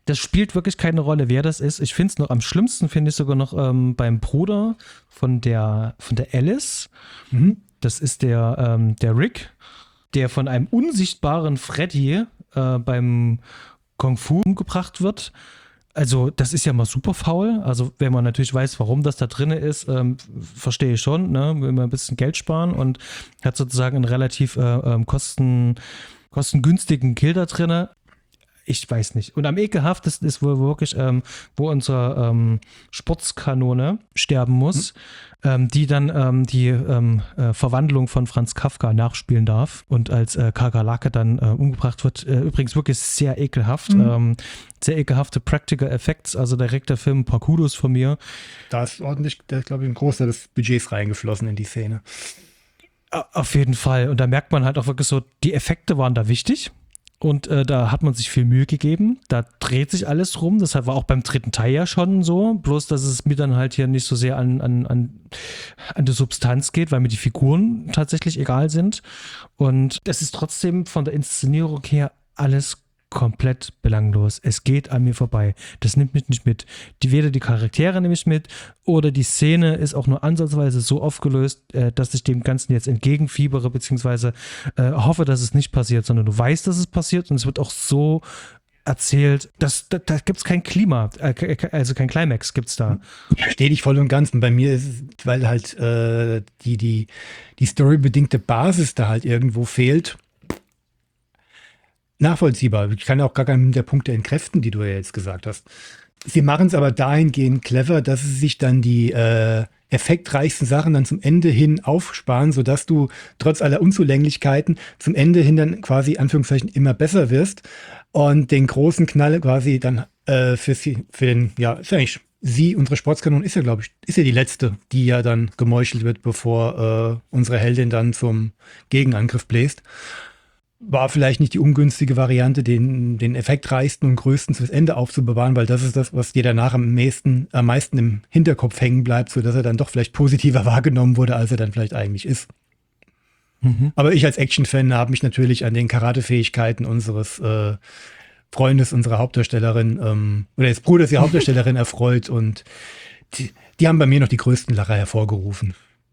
das spielt wirklich keine Rolle, wer das ist. Ich finde es noch am schlimmsten, finde ich sogar noch ähm, beim Bruder von der, von der Alice. Mhm. Das ist der, ähm, der Rick, der von einem unsichtbaren Freddy äh, beim Kung Fu umgebracht wird. Also das ist ja mal super faul. Also wenn man natürlich weiß, warum das da drin ist, ähm, verstehe ich schon. Ne? Will man ein bisschen Geld sparen und hat sozusagen einen relativ äh, ähm, kosten, kostengünstigen Kill da drin. Ich weiß nicht. Und am ekelhaftesten ist wohl wirklich, ähm, wo unsere ähm, Sportskanone sterben muss, mhm. ähm, die dann ähm, die ähm, äh, Verwandlung von Franz Kafka nachspielen darf und als äh, Kakerlake dann äh, umgebracht wird. Äh, übrigens wirklich sehr ekelhaft. Mhm. Ähm, sehr ekelhafte Practical Effects. Also direkt der Film, ein paar Kudos von mir. Da ist ordentlich, glaube ich, ein Großteil des Budgets reingeflossen in die Szene. Auf jeden Fall. Und da merkt man halt auch wirklich so, die Effekte waren da wichtig. Und äh, da hat man sich viel Mühe gegeben. Da dreht sich alles rum. Das war auch beim dritten Teil ja schon so. Bloß, dass es mir dann halt hier nicht so sehr an, an, an, an die Substanz geht, weil mir die Figuren tatsächlich egal sind. Und das ist trotzdem von der Inszenierung her alles komplett belanglos. Es geht an mir vorbei. Das nimmt mich nicht mit. Die, weder die Charaktere nehme ich mit oder die Szene ist auch nur ansatzweise so aufgelöst, äh, dass ich dem Ganzen jetzt entgegenfiebere, beziehungsweise äh, hoffe, dass es nicht passiert, sondern du weißt, dass es passiert und es wird auch so erzählt, dass da, da gibt es kein Klima, äh, also kein Climax gibt es da. Ich verstehe dich voll und ganz. Und bei mir ist es, weil halt äh, die, die, die storybedingte Basis da halt irgendwo fehlt, nachvollziehbar. Ich kann auch gar keinen der Punkte entkräften, die du ja jetzt gesagt hast. Sie machen es aber dahingehend clever, dass sie sich dann die äh, effektreichsten Sachen dann zum Ende hin aufsparen, sodass du trotz aller Unzulänglichkeiten zum Ende hin dann quasi, Anführungszeichen, immer besser wirst und den großen Knall quasi dann äh, für sie, für den, ja, ist ja eigentlich, sie, unsere Sportskanone ist ja, glaube ich, ist ja die letzte, die ja dann gemeuchelt wird, bevor äh, unsere Heldin dann zum Gegenangriff bläst. War vielleicht nicht die ungünstige Variante, den, den effektreichsten und größten fürs Ende aufzubewahren, weil das ist das, was dir danach am meisten, am meisten im Hinterkopf hängen bleibt, sodass er dann doch vielleicht positiver wahrgenommen wurde, als er dann vielleicht eigentlich ist. Mhm. Aber ich als Action-Fan habe mich natürlich an den Karate-Fähigkeiten unseres äh, Freundes, unserer Hauptdarstellerin, ähm, oder des Bruders der Hauptdarstellerin erfreut und die, die haben bei mir noch die größten Lacher hervorgerufen.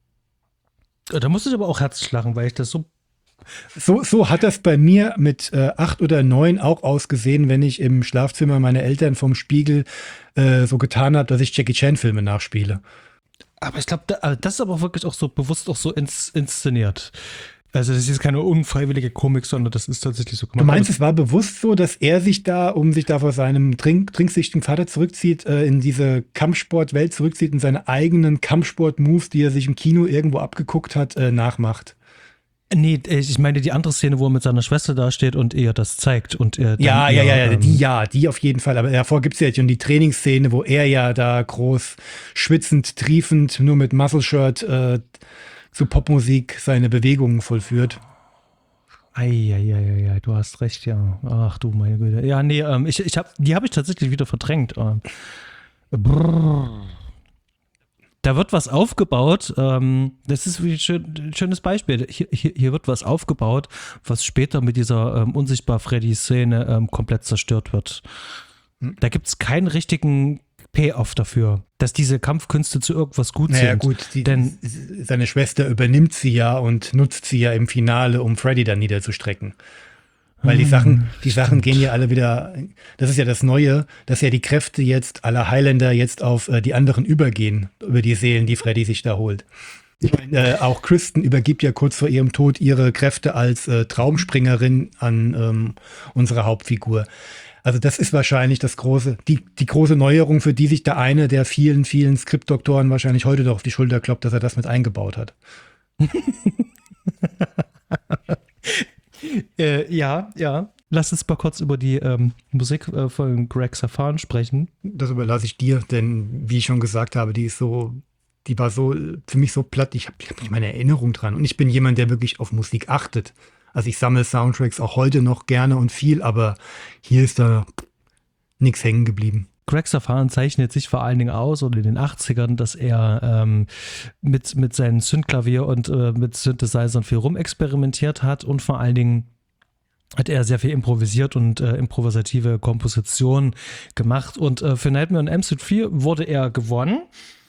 Da musste ich aber auch herzlich lachen, weil ich das so So, so hat das bei mir mit äh, acht oder neun auch ausgesehen, wenn ich im Schlafzimmer meiner Eltern vom Spiegel äh, so getan habe, dass ich Jackie Chan-Filme nachspiele. Aber ich glaube, da, das ist aber auch wirklich auch so bewusst auch so ins, inszeniert. Also das ist keine unfreiwillige Komik, sondern das ist tatsächlich so gemacht. Du meinst, es war bewusst so, dass er sich da, um sich da vor seinem trink, trinksüchtigen Vater zurückzieht, äh, in diese Kampfsportwelt zurückzieht und seine eigenen Kampfsport-Moves, die er sich im Kino irgendwo abgeguckt hat, äh, nachmacht? Nee, ich meine die andere Szene, wo er mit seiner Schwester dasteht und ihr das zeigt. Und er dann ja, ja, ja, ja, ähm, die ja, die auf jeden Fall. Aber davor gibt es ja schon die Trainingsszene, wo er ja da groß schwitzend, triefend, nur mit Muscle-Shirt äh, zu Popmusik seine Bewegungen vollführt. Eieieiei, du hast recht, ja. Ach du meine Güte. Ja, nee, ähm, ich, ich hab, die habe ich tatsächlich wieder verdrängt. Ähm, brrr. Da wird was aufgebaut, ähm, das ist ein schön, schönes Beispiel. Hier, hier, hier wird was aufgebaut, was später mit dieser ähm, Unsichtbar-Freddy-Szene ähm, komplett zerstört wird. Hm. Da gibt es keinen richtigen Payoff dafür, dass diese Kampfkünste zu irgendwas gut naja, sind. gut, die, denn seine Schwester übernimmt sie ja und nutzt sie ja im Finale, um Freddy dann niederzustrecken. Weil die Sachen, die Sachen gehen ja alle wieder, das ist ja das Neue, dass ja die Kräfte jetzt aller Highlander jetzt auf äh, die anderen übergehen, über die Seelen, die Freddy sich da holt. Ich meine, äh, auch Kristen übergibt ja kurz vor ihrem Tod ihre Kräfte als äh, Traumspringerin an ähm, unsere Hauptfigur. Also das ist wahrscheinlich das große, die, die große Neuerung, für die sich da eine der vielen, vielen Skriptdoktoren wahrscheinlich heute doch auf die Schulter kloppt, dass er das mit eingebaut hat. Äh, ja, ja. Lass uns mal kurz über die ähm, Musik äh, von Greg Safan sprechen. Das überlasse ich dir, denn wie ich schon gesagt habe, die ist so, die war so für mich so platt. Ich habe hab nicht meine Erinnerung dran. Und ich bin jemand, der wirklich auf Musik achtet. Also ich sammle Soundtracks auch heute noch gerne und viel, aber hier ist da nichts hängen geblieben. Greg Safan zeichnet sich vor allen Dingen aus, oder in den achtzigern, dass er ähm, mit, mit seinem Synthklavier und äh, mit Synthesizern viel rumexperimentiert hat und vor allen Dingen hat er sehr viel improvisiert und äh, improvisative Komposition gemacht. Und äh, für Nightmare on Elm Street vier wurde er gewonnen.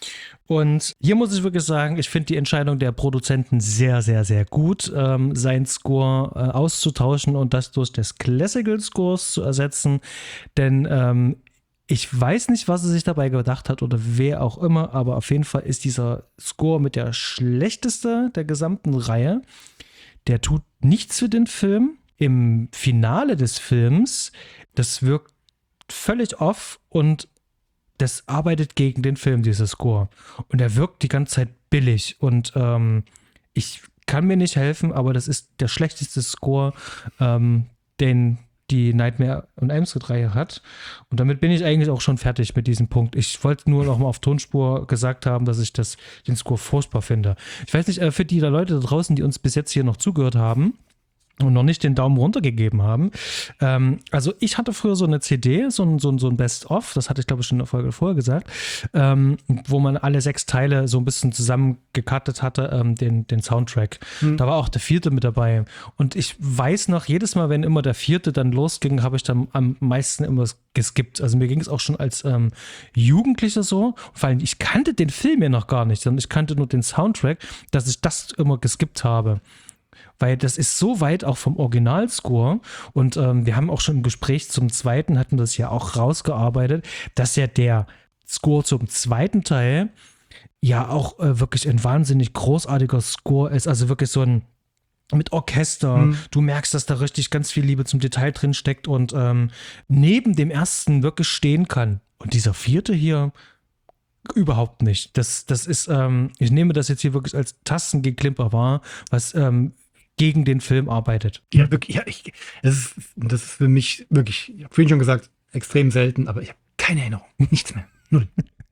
Und hier muss ich wirklich sagen, ich finde die Entscheidung der Produzenten sehr, sehr, sehr gut, ähm, seinen Score äh, auszutauschen und das durch des Classical Scores zu ersetzen. Denn ähm, ich weiß nicht, was er sich dabei gedacht hat oder wer auch immer, aber auf jeden Fall ist dieser Score mit der schlechteste der gesamten Reihe. Der tut nichts für den Film. Im Finale des Films, das wirkt völlig off und das arbeitet gegen den Film, dieser Score. Und er wirkt die ganze Zeit billig. Und ähm, ich kann mir nicht helfen, aber das ist der schlechteste Score, ähm, den die Nightmare on Elm Street-Reihe hat. Und damit bin ich eigentlich auch schon fertig mit diesem Punkt. Ich wollte nur noch mal auf Tonspur gesagt haben, dass ich das, den Score furchtbar finde. Ich weiß nicht, äh, für die Leute da draußen, die uns bis jetzt hier noch zugehört haben, und noch nicht den Daumen runter gegeben haben. Ähm, also ich hatte früher so eine C D, so ein, so ein, so ein Best-of, das hatte ich glaube ich schon in der Folge vorher gesagt, ähm, wo man alle sechs Teile so ein bisschen zusammengekattet hatte, ähm, den, den Soundtrack. Hm. Da war auch der vierte mit dabei. Und ich weiß noch, jedes Mal, wenn immer der vierte dann losging, habe ich dann am meisten immer geskippt. Also mir ging es auch schon als ähm, Jugendlicher so. Vor allem, ich kannte den Film ja noch gar nicht, sondern ich kannte nur den Soundtrack, dass ich das immer geskippt habe. Weil das ist so weit auch vom Originalscore und ähm, wir haben auch schon im Gespräch zum zweiten, hatten das ja auch rausgearbeitet, dass ja der Score zum zweiten Teil ja auch äh, wirklich ein wahnsinnig großartiger Score ist, also wirklich so ein mit Orchester, mhm. Du merkst, dass da richtig ganz viel Liebe zum Detail drin steckt und ähm, neben dem ersten wirklich stehen kann. Und dieser vierte hier überhaupt nicht. Das, das ist, ähm, ich nehme das jetzt hier wirklich als Tastengeklimper wahr, was ähm, gegen den Film arbeitet. Ja, wirklich, ja, ich, das, ist, das ist für mich wirklich, ich habe vorhin schon gesagt, extrem selten, aber ich habe keine Erinnerung, nichts mehr, null.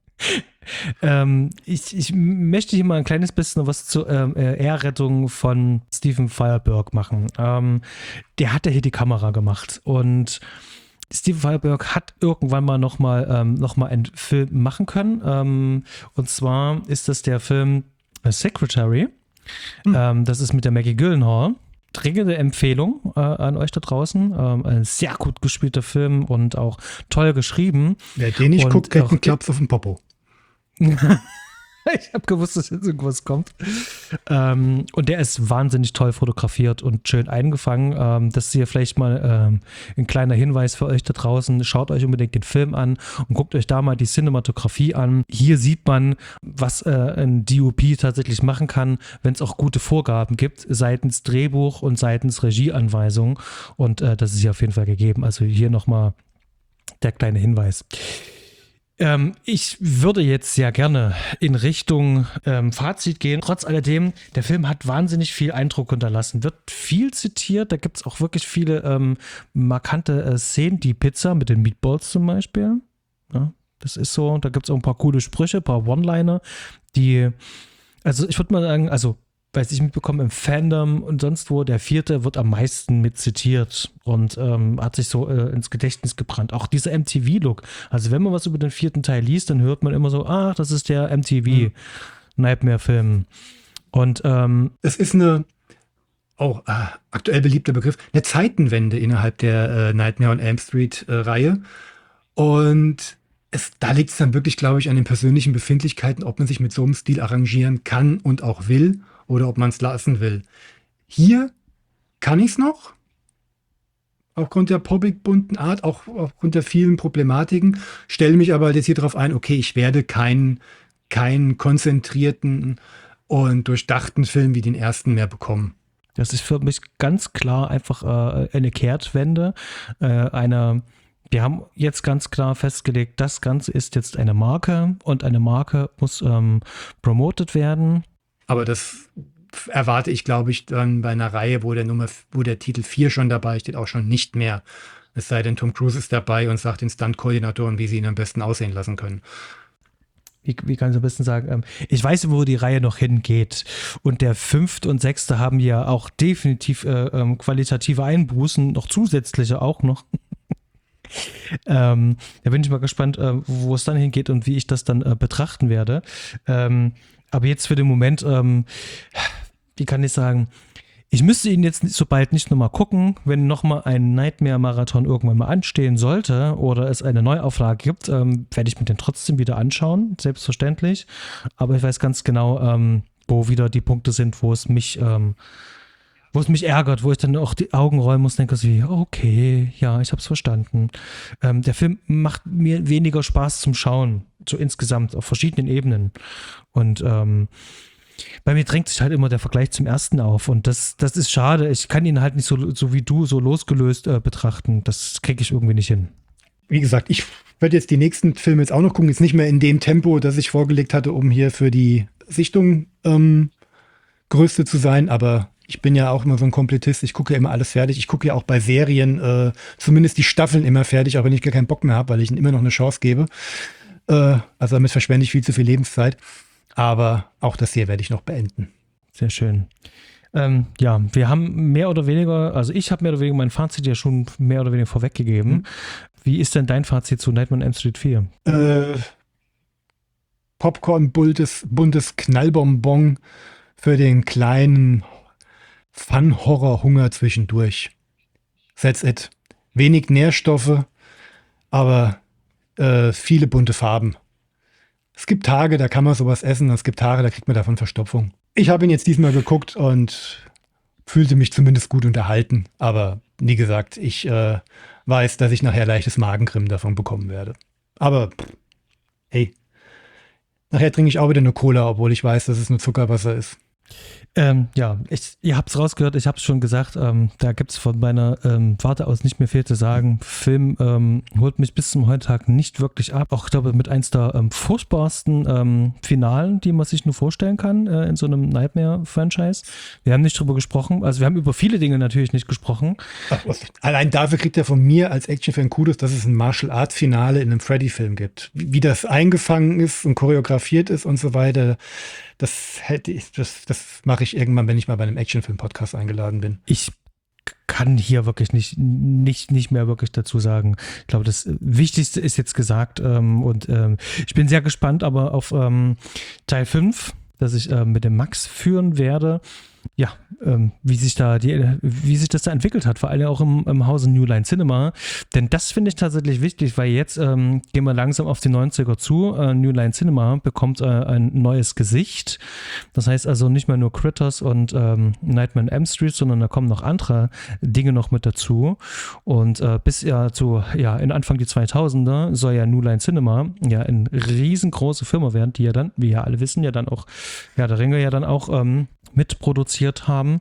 ähm, ich, ich möchte hier mal ein kleines bisschen was zur ähm, Ehrrettung von Steven Spielberg machen. Ähm, der hat ja hier die Kamera gemacht und Steven Spielberg hat irgendwann mal nochmal ähm, noch mal einen Film machen können. Ähm, und zwar ist das der Film Secretary. Hm. Ähm, das ist mit der Maggie Gyllenhaal. Dringende Empfehlung äh, an euch da draußen. Ähm, ein sehr gut gespielter Film und auch toll geschrieben. Wer den nicht und guckt, kriegt einen Klaps auf den Popo. Ich habe gewusst, dass jetzt irgendwas kommt. Ähm, und der ist wahnsinnig toll fotografiert und schön eingefangen. Ähm, das ist hier vielleicht mal ähm, ein kleiner Hinweis für euch da draußen. Schaut euch unbedingt den Film an und guckt euch da mal die Cinematografie an. Hier sieht man, was äh, ein D O P tatsächlich machen kann, wenn es auch gute Vorgaben gibt, seitens Drehbuch und seitens Regieanweisung. Und äh, das ist hier auf jeden Fall gegeben. Also hier nochmal der kleine Hinweis. Ähm, ich würde jetzt sehr gerne in Richtung ähm, Fazit gehen. Trotz alledem, der Film hat wahnsinnig viel Eindruck hinterlassen, wird viel zitiert, da gibt es auch wirklich viele ähm, markante äh, Szenen, die Pizza mit den Meatballs zum Beispiel, ja, das ist so, da gibt es auch ein paar coole Sprüche, ein paar One-Liner, die, also ich würde mal sagen, also weiß ich mitbekommen, im Fandom und sonst wo, der vierte wird am meisten mit zitiert und ähm, hat sich so äh, ins Gedächtnis gebrannt. Auch dieser M T V-Look. Also wenn man was über den vierten Teil liest, dann hört man immer so, ach, das ist der M T V-Nightmare-Film. Und ähm, es ist eine, auch oh, äh, aktuell beliebter Begriff, eine Zeitenwende innerhalb der äh, Nightmare on Elm Street-Reihe. Äh, und es, da liegt es dann wirklich, glaube ich, an den persönlichen Befindlichkeiten, ob man sich mit so einem Stil arrangieren kann und auch will. Oder ob man es lassen will. Hier kann ich es noch. Aufgrund der poppig bunten Art, auch aufgrund der vielen Problematiken. Stelle mich aber jetzt hier drauf ein, okay, ich werde keinen keinen konzentrierten und durchdachten Film wie den ersten mehr bekommen. Das ist für mich ganz klar einfach äh, eine Kehrtwende. Äh, eine, wir haben jetzt ganz klar festgelegt, das Ganze ist jetzt eine Marke und eine Marke muss ähm, promotet werden. Aber das erwarte ich, glaube ich, dann bei einer Reihe, wo der Nummer, wo der Titel vier schon dabei steht, auch schon nicht mehr. Es sei denn, Tom Cruise ist dabei und sagt den Stunt-Koordinatoren, wie sie ihn am besten aussehen lassen können. Wie, wie kann ich am besten sagen? Ähm, ich weiß, wo die Reihe noch hingeht. Und der fünfte und sechste haben ja auch definitiv äh, ähm, qualitative Einbußen, noch zusätzliche auch noch. ähm, da bin ich mal gespannt, äh, wo es dann hingeht und wie ich das dann äh, betrachten werde. Ähm, Aber jetzt für den Moment, ähm, wie kann ich sagen, Ich müsste ihn jetzt so bald nicht nochmal gucken, wenn nochmal ein Nightmare-Marathon irgendwann mal anstehen sollte oder es eine Neuauflage gibt, ähm, werde ich mir den trotzdem wieder anschauen, selbstverständlich. Aber ich weiß ganz genau, ähm, wo wieder die Punkte sind, wo es mich, ähm, wo es mich ärgert, wo ich dann auch die Augen rollen muss, denke so wie, okay, ja, ich habe es verstanden. Ähm, der Film macht mir weniger Spaß zum Schauen, so insgesamt auf verschiedenen Ebenen. Und ähm, bei mir drängt sich halt immer der Vergleich zum ersten auf und das, das ist schade. Ich kann ihn halt nicht so, so wie du, so losgelöst äh, betrachten. Das kriege ich irgendwie nicht hin. Wie gesagt, ich werde jetzt die nächsten Filme jetzt auch noch gucken. Jetzt nicht mehr in dem Tempo, das ich vorgelegt hatte, um hier für die Sichtung ähm, größte zu sein. Aber ich bin ja auch immer so ein Komplettist. Ich gucke ja immer alles fertig. Ich gucke ja auch bei Serien äh, zumindest die Staffeln immer fertig, auch wenn ich gar keinen Bock mehr habe, weil ich ihnen immer noch eine Chance gebe. Äh, also damit verschwende ich viel zu viel Lebenszeit. Aber auch das hier werde ich noch beenden. Sehr schön. Ähm, ja, wir haben mehr oder weniger, also ich habe mehr oder weniger mein Fazit ja schon mehr oder weniger vorweggegeben. Mhm. Wie ist denn dein Fazit zu Nightmare on Elm Street vier? Äh, Popcorn, buntes, buntes Knallbonbon für den kleinen Fun-Horror-Hunger zwischendurch. That's it. Wenig Nährstoffe, aber äh, viele bunte Farben. Es gibt Tage, da kann man sowas essen, es gibt Tage, da kriegt man davon Verstopfung. Ich habe ihn jetzt diesmal geguckt und fühlte mich zumindest gut unterhalten. Aber wie gesagt, ich äh, weiß, dass ich nachher leichtes Magenkrimmen davon bekommen werde. Aber pff, hey, nachher trinke ich auch wieder eine Cola, obwohl ich weiß, dass es nur Zuckerwasser ist. Ähm, ja, ich, ihr habt es rausgehört, ich habe es schon gesagt, ähm, da gibt es von meiner ähm, Warte aus nicht mehr viel zu sagen. Film ähm, holt mich bis zum heutigen Tag nicht wirklich ab. Auch, ich glaube, mit eins der ähm, furchtbarsten ähm, Finalen, die man sich nur vorstellen kann äh, in so einem Nightmare-Franchise. Wir haben nicht drüber gesprochen, also wir haben über viele Dinge natürlich nicht gesprochen. Ach, was, allein dafür kriegt er von mir als Actionfan Kudos, dass es ein Martial-Arts-Finale in einem Freddy-Film gibt. Wie, wie das eingefangen ist und choreografiert ist und so weiter. Das hätte ich, das, das mache ich irgendwann, wenn ich mal bei einem Actionfilm-Podcast eingeladen bin. Ich kann hier wirklich nicht, nicht, nicht mehr wirklich dazu sagen. Ich glaube, das Wichtigste ist jetzt gesagt ähm, und ähm, ich bin sehr gespannt aber auf ähm, Teil fünf, das ich äh, mit dem Max führen werde. Ja, ähm, wie sich da die, wie sich das da entwickelt hat, vor allem auch im, im Hause New Line Cinema. Denn das finde ich tatsächlich wichtig, weil jetzt ähm, gehen wir langsam auf die neunziger zu. Äh, New Line Cinema bekommt äh, ein neues Gesicht. Das heißt also nicht mehr nur Critters und ähm, Nightmare on Elm Street, sondern da kommen noch andere Dinge noch mit dazu. Und äh, bis ja zu, ja, in Anfang die zweitausender soll ja New Line Cinema ja eine riesengroße Firma werden, die ja dann, wie ja alle wissen, ja dann auch, ja, der Ringe ja dann auch ähm, mitproduziert haben.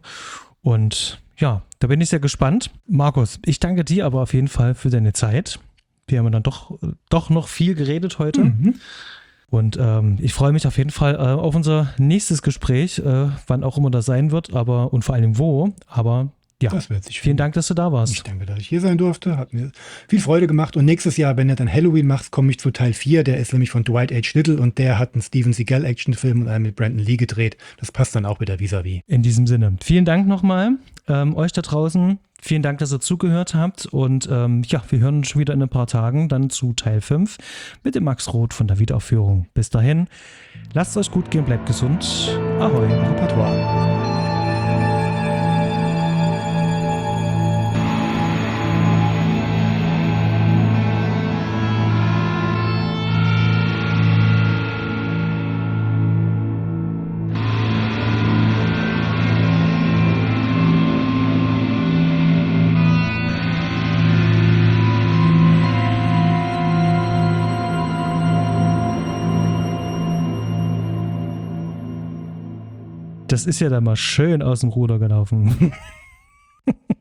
Und ja, da bin ich sehr gespannt. Markus, ich danke dir aber auf jeden Fall für deine Zeit. Wir haben dann doch, doch noch viel geredet heute. Mhm. Und ähm, ich freue mich auf jeden Fall äh, auf unser nächstes Gespräch, äh, wann auch immer das sein wird, aber und vor allem wo. Aber ja, das wird sich vielen finden. Dank, dass du da warst. Ich danke, dass ich hier sein durfte. Hat mir viel Freude gemacht. Und nächstes Jahr, wenn du dann Halloween machst, komme ich zu Teil vier. Der ist nämlich von Dwight H. Little und der hat einen Steven Seagal-Actionfilm und einen mit Brandon Lee gedreht. Das passt dann auch wieder vis-à-vis. In diesem Sinne, vielen Dank nochmal ähm, euch da draußen. Vielen Dank, dass ihr zugehört habt. Und ähm, ja, wir hören uns schon wieder in ein paar Tagen dann zu Teil fünf mit dem Max Roth von der Wiederaufführung. Bis dahin, lasst es euch gut gehen, bleibt gesund. Ahoi. Repertoire. Das ist ja dann mal schön aus dem Ruder gelaufen.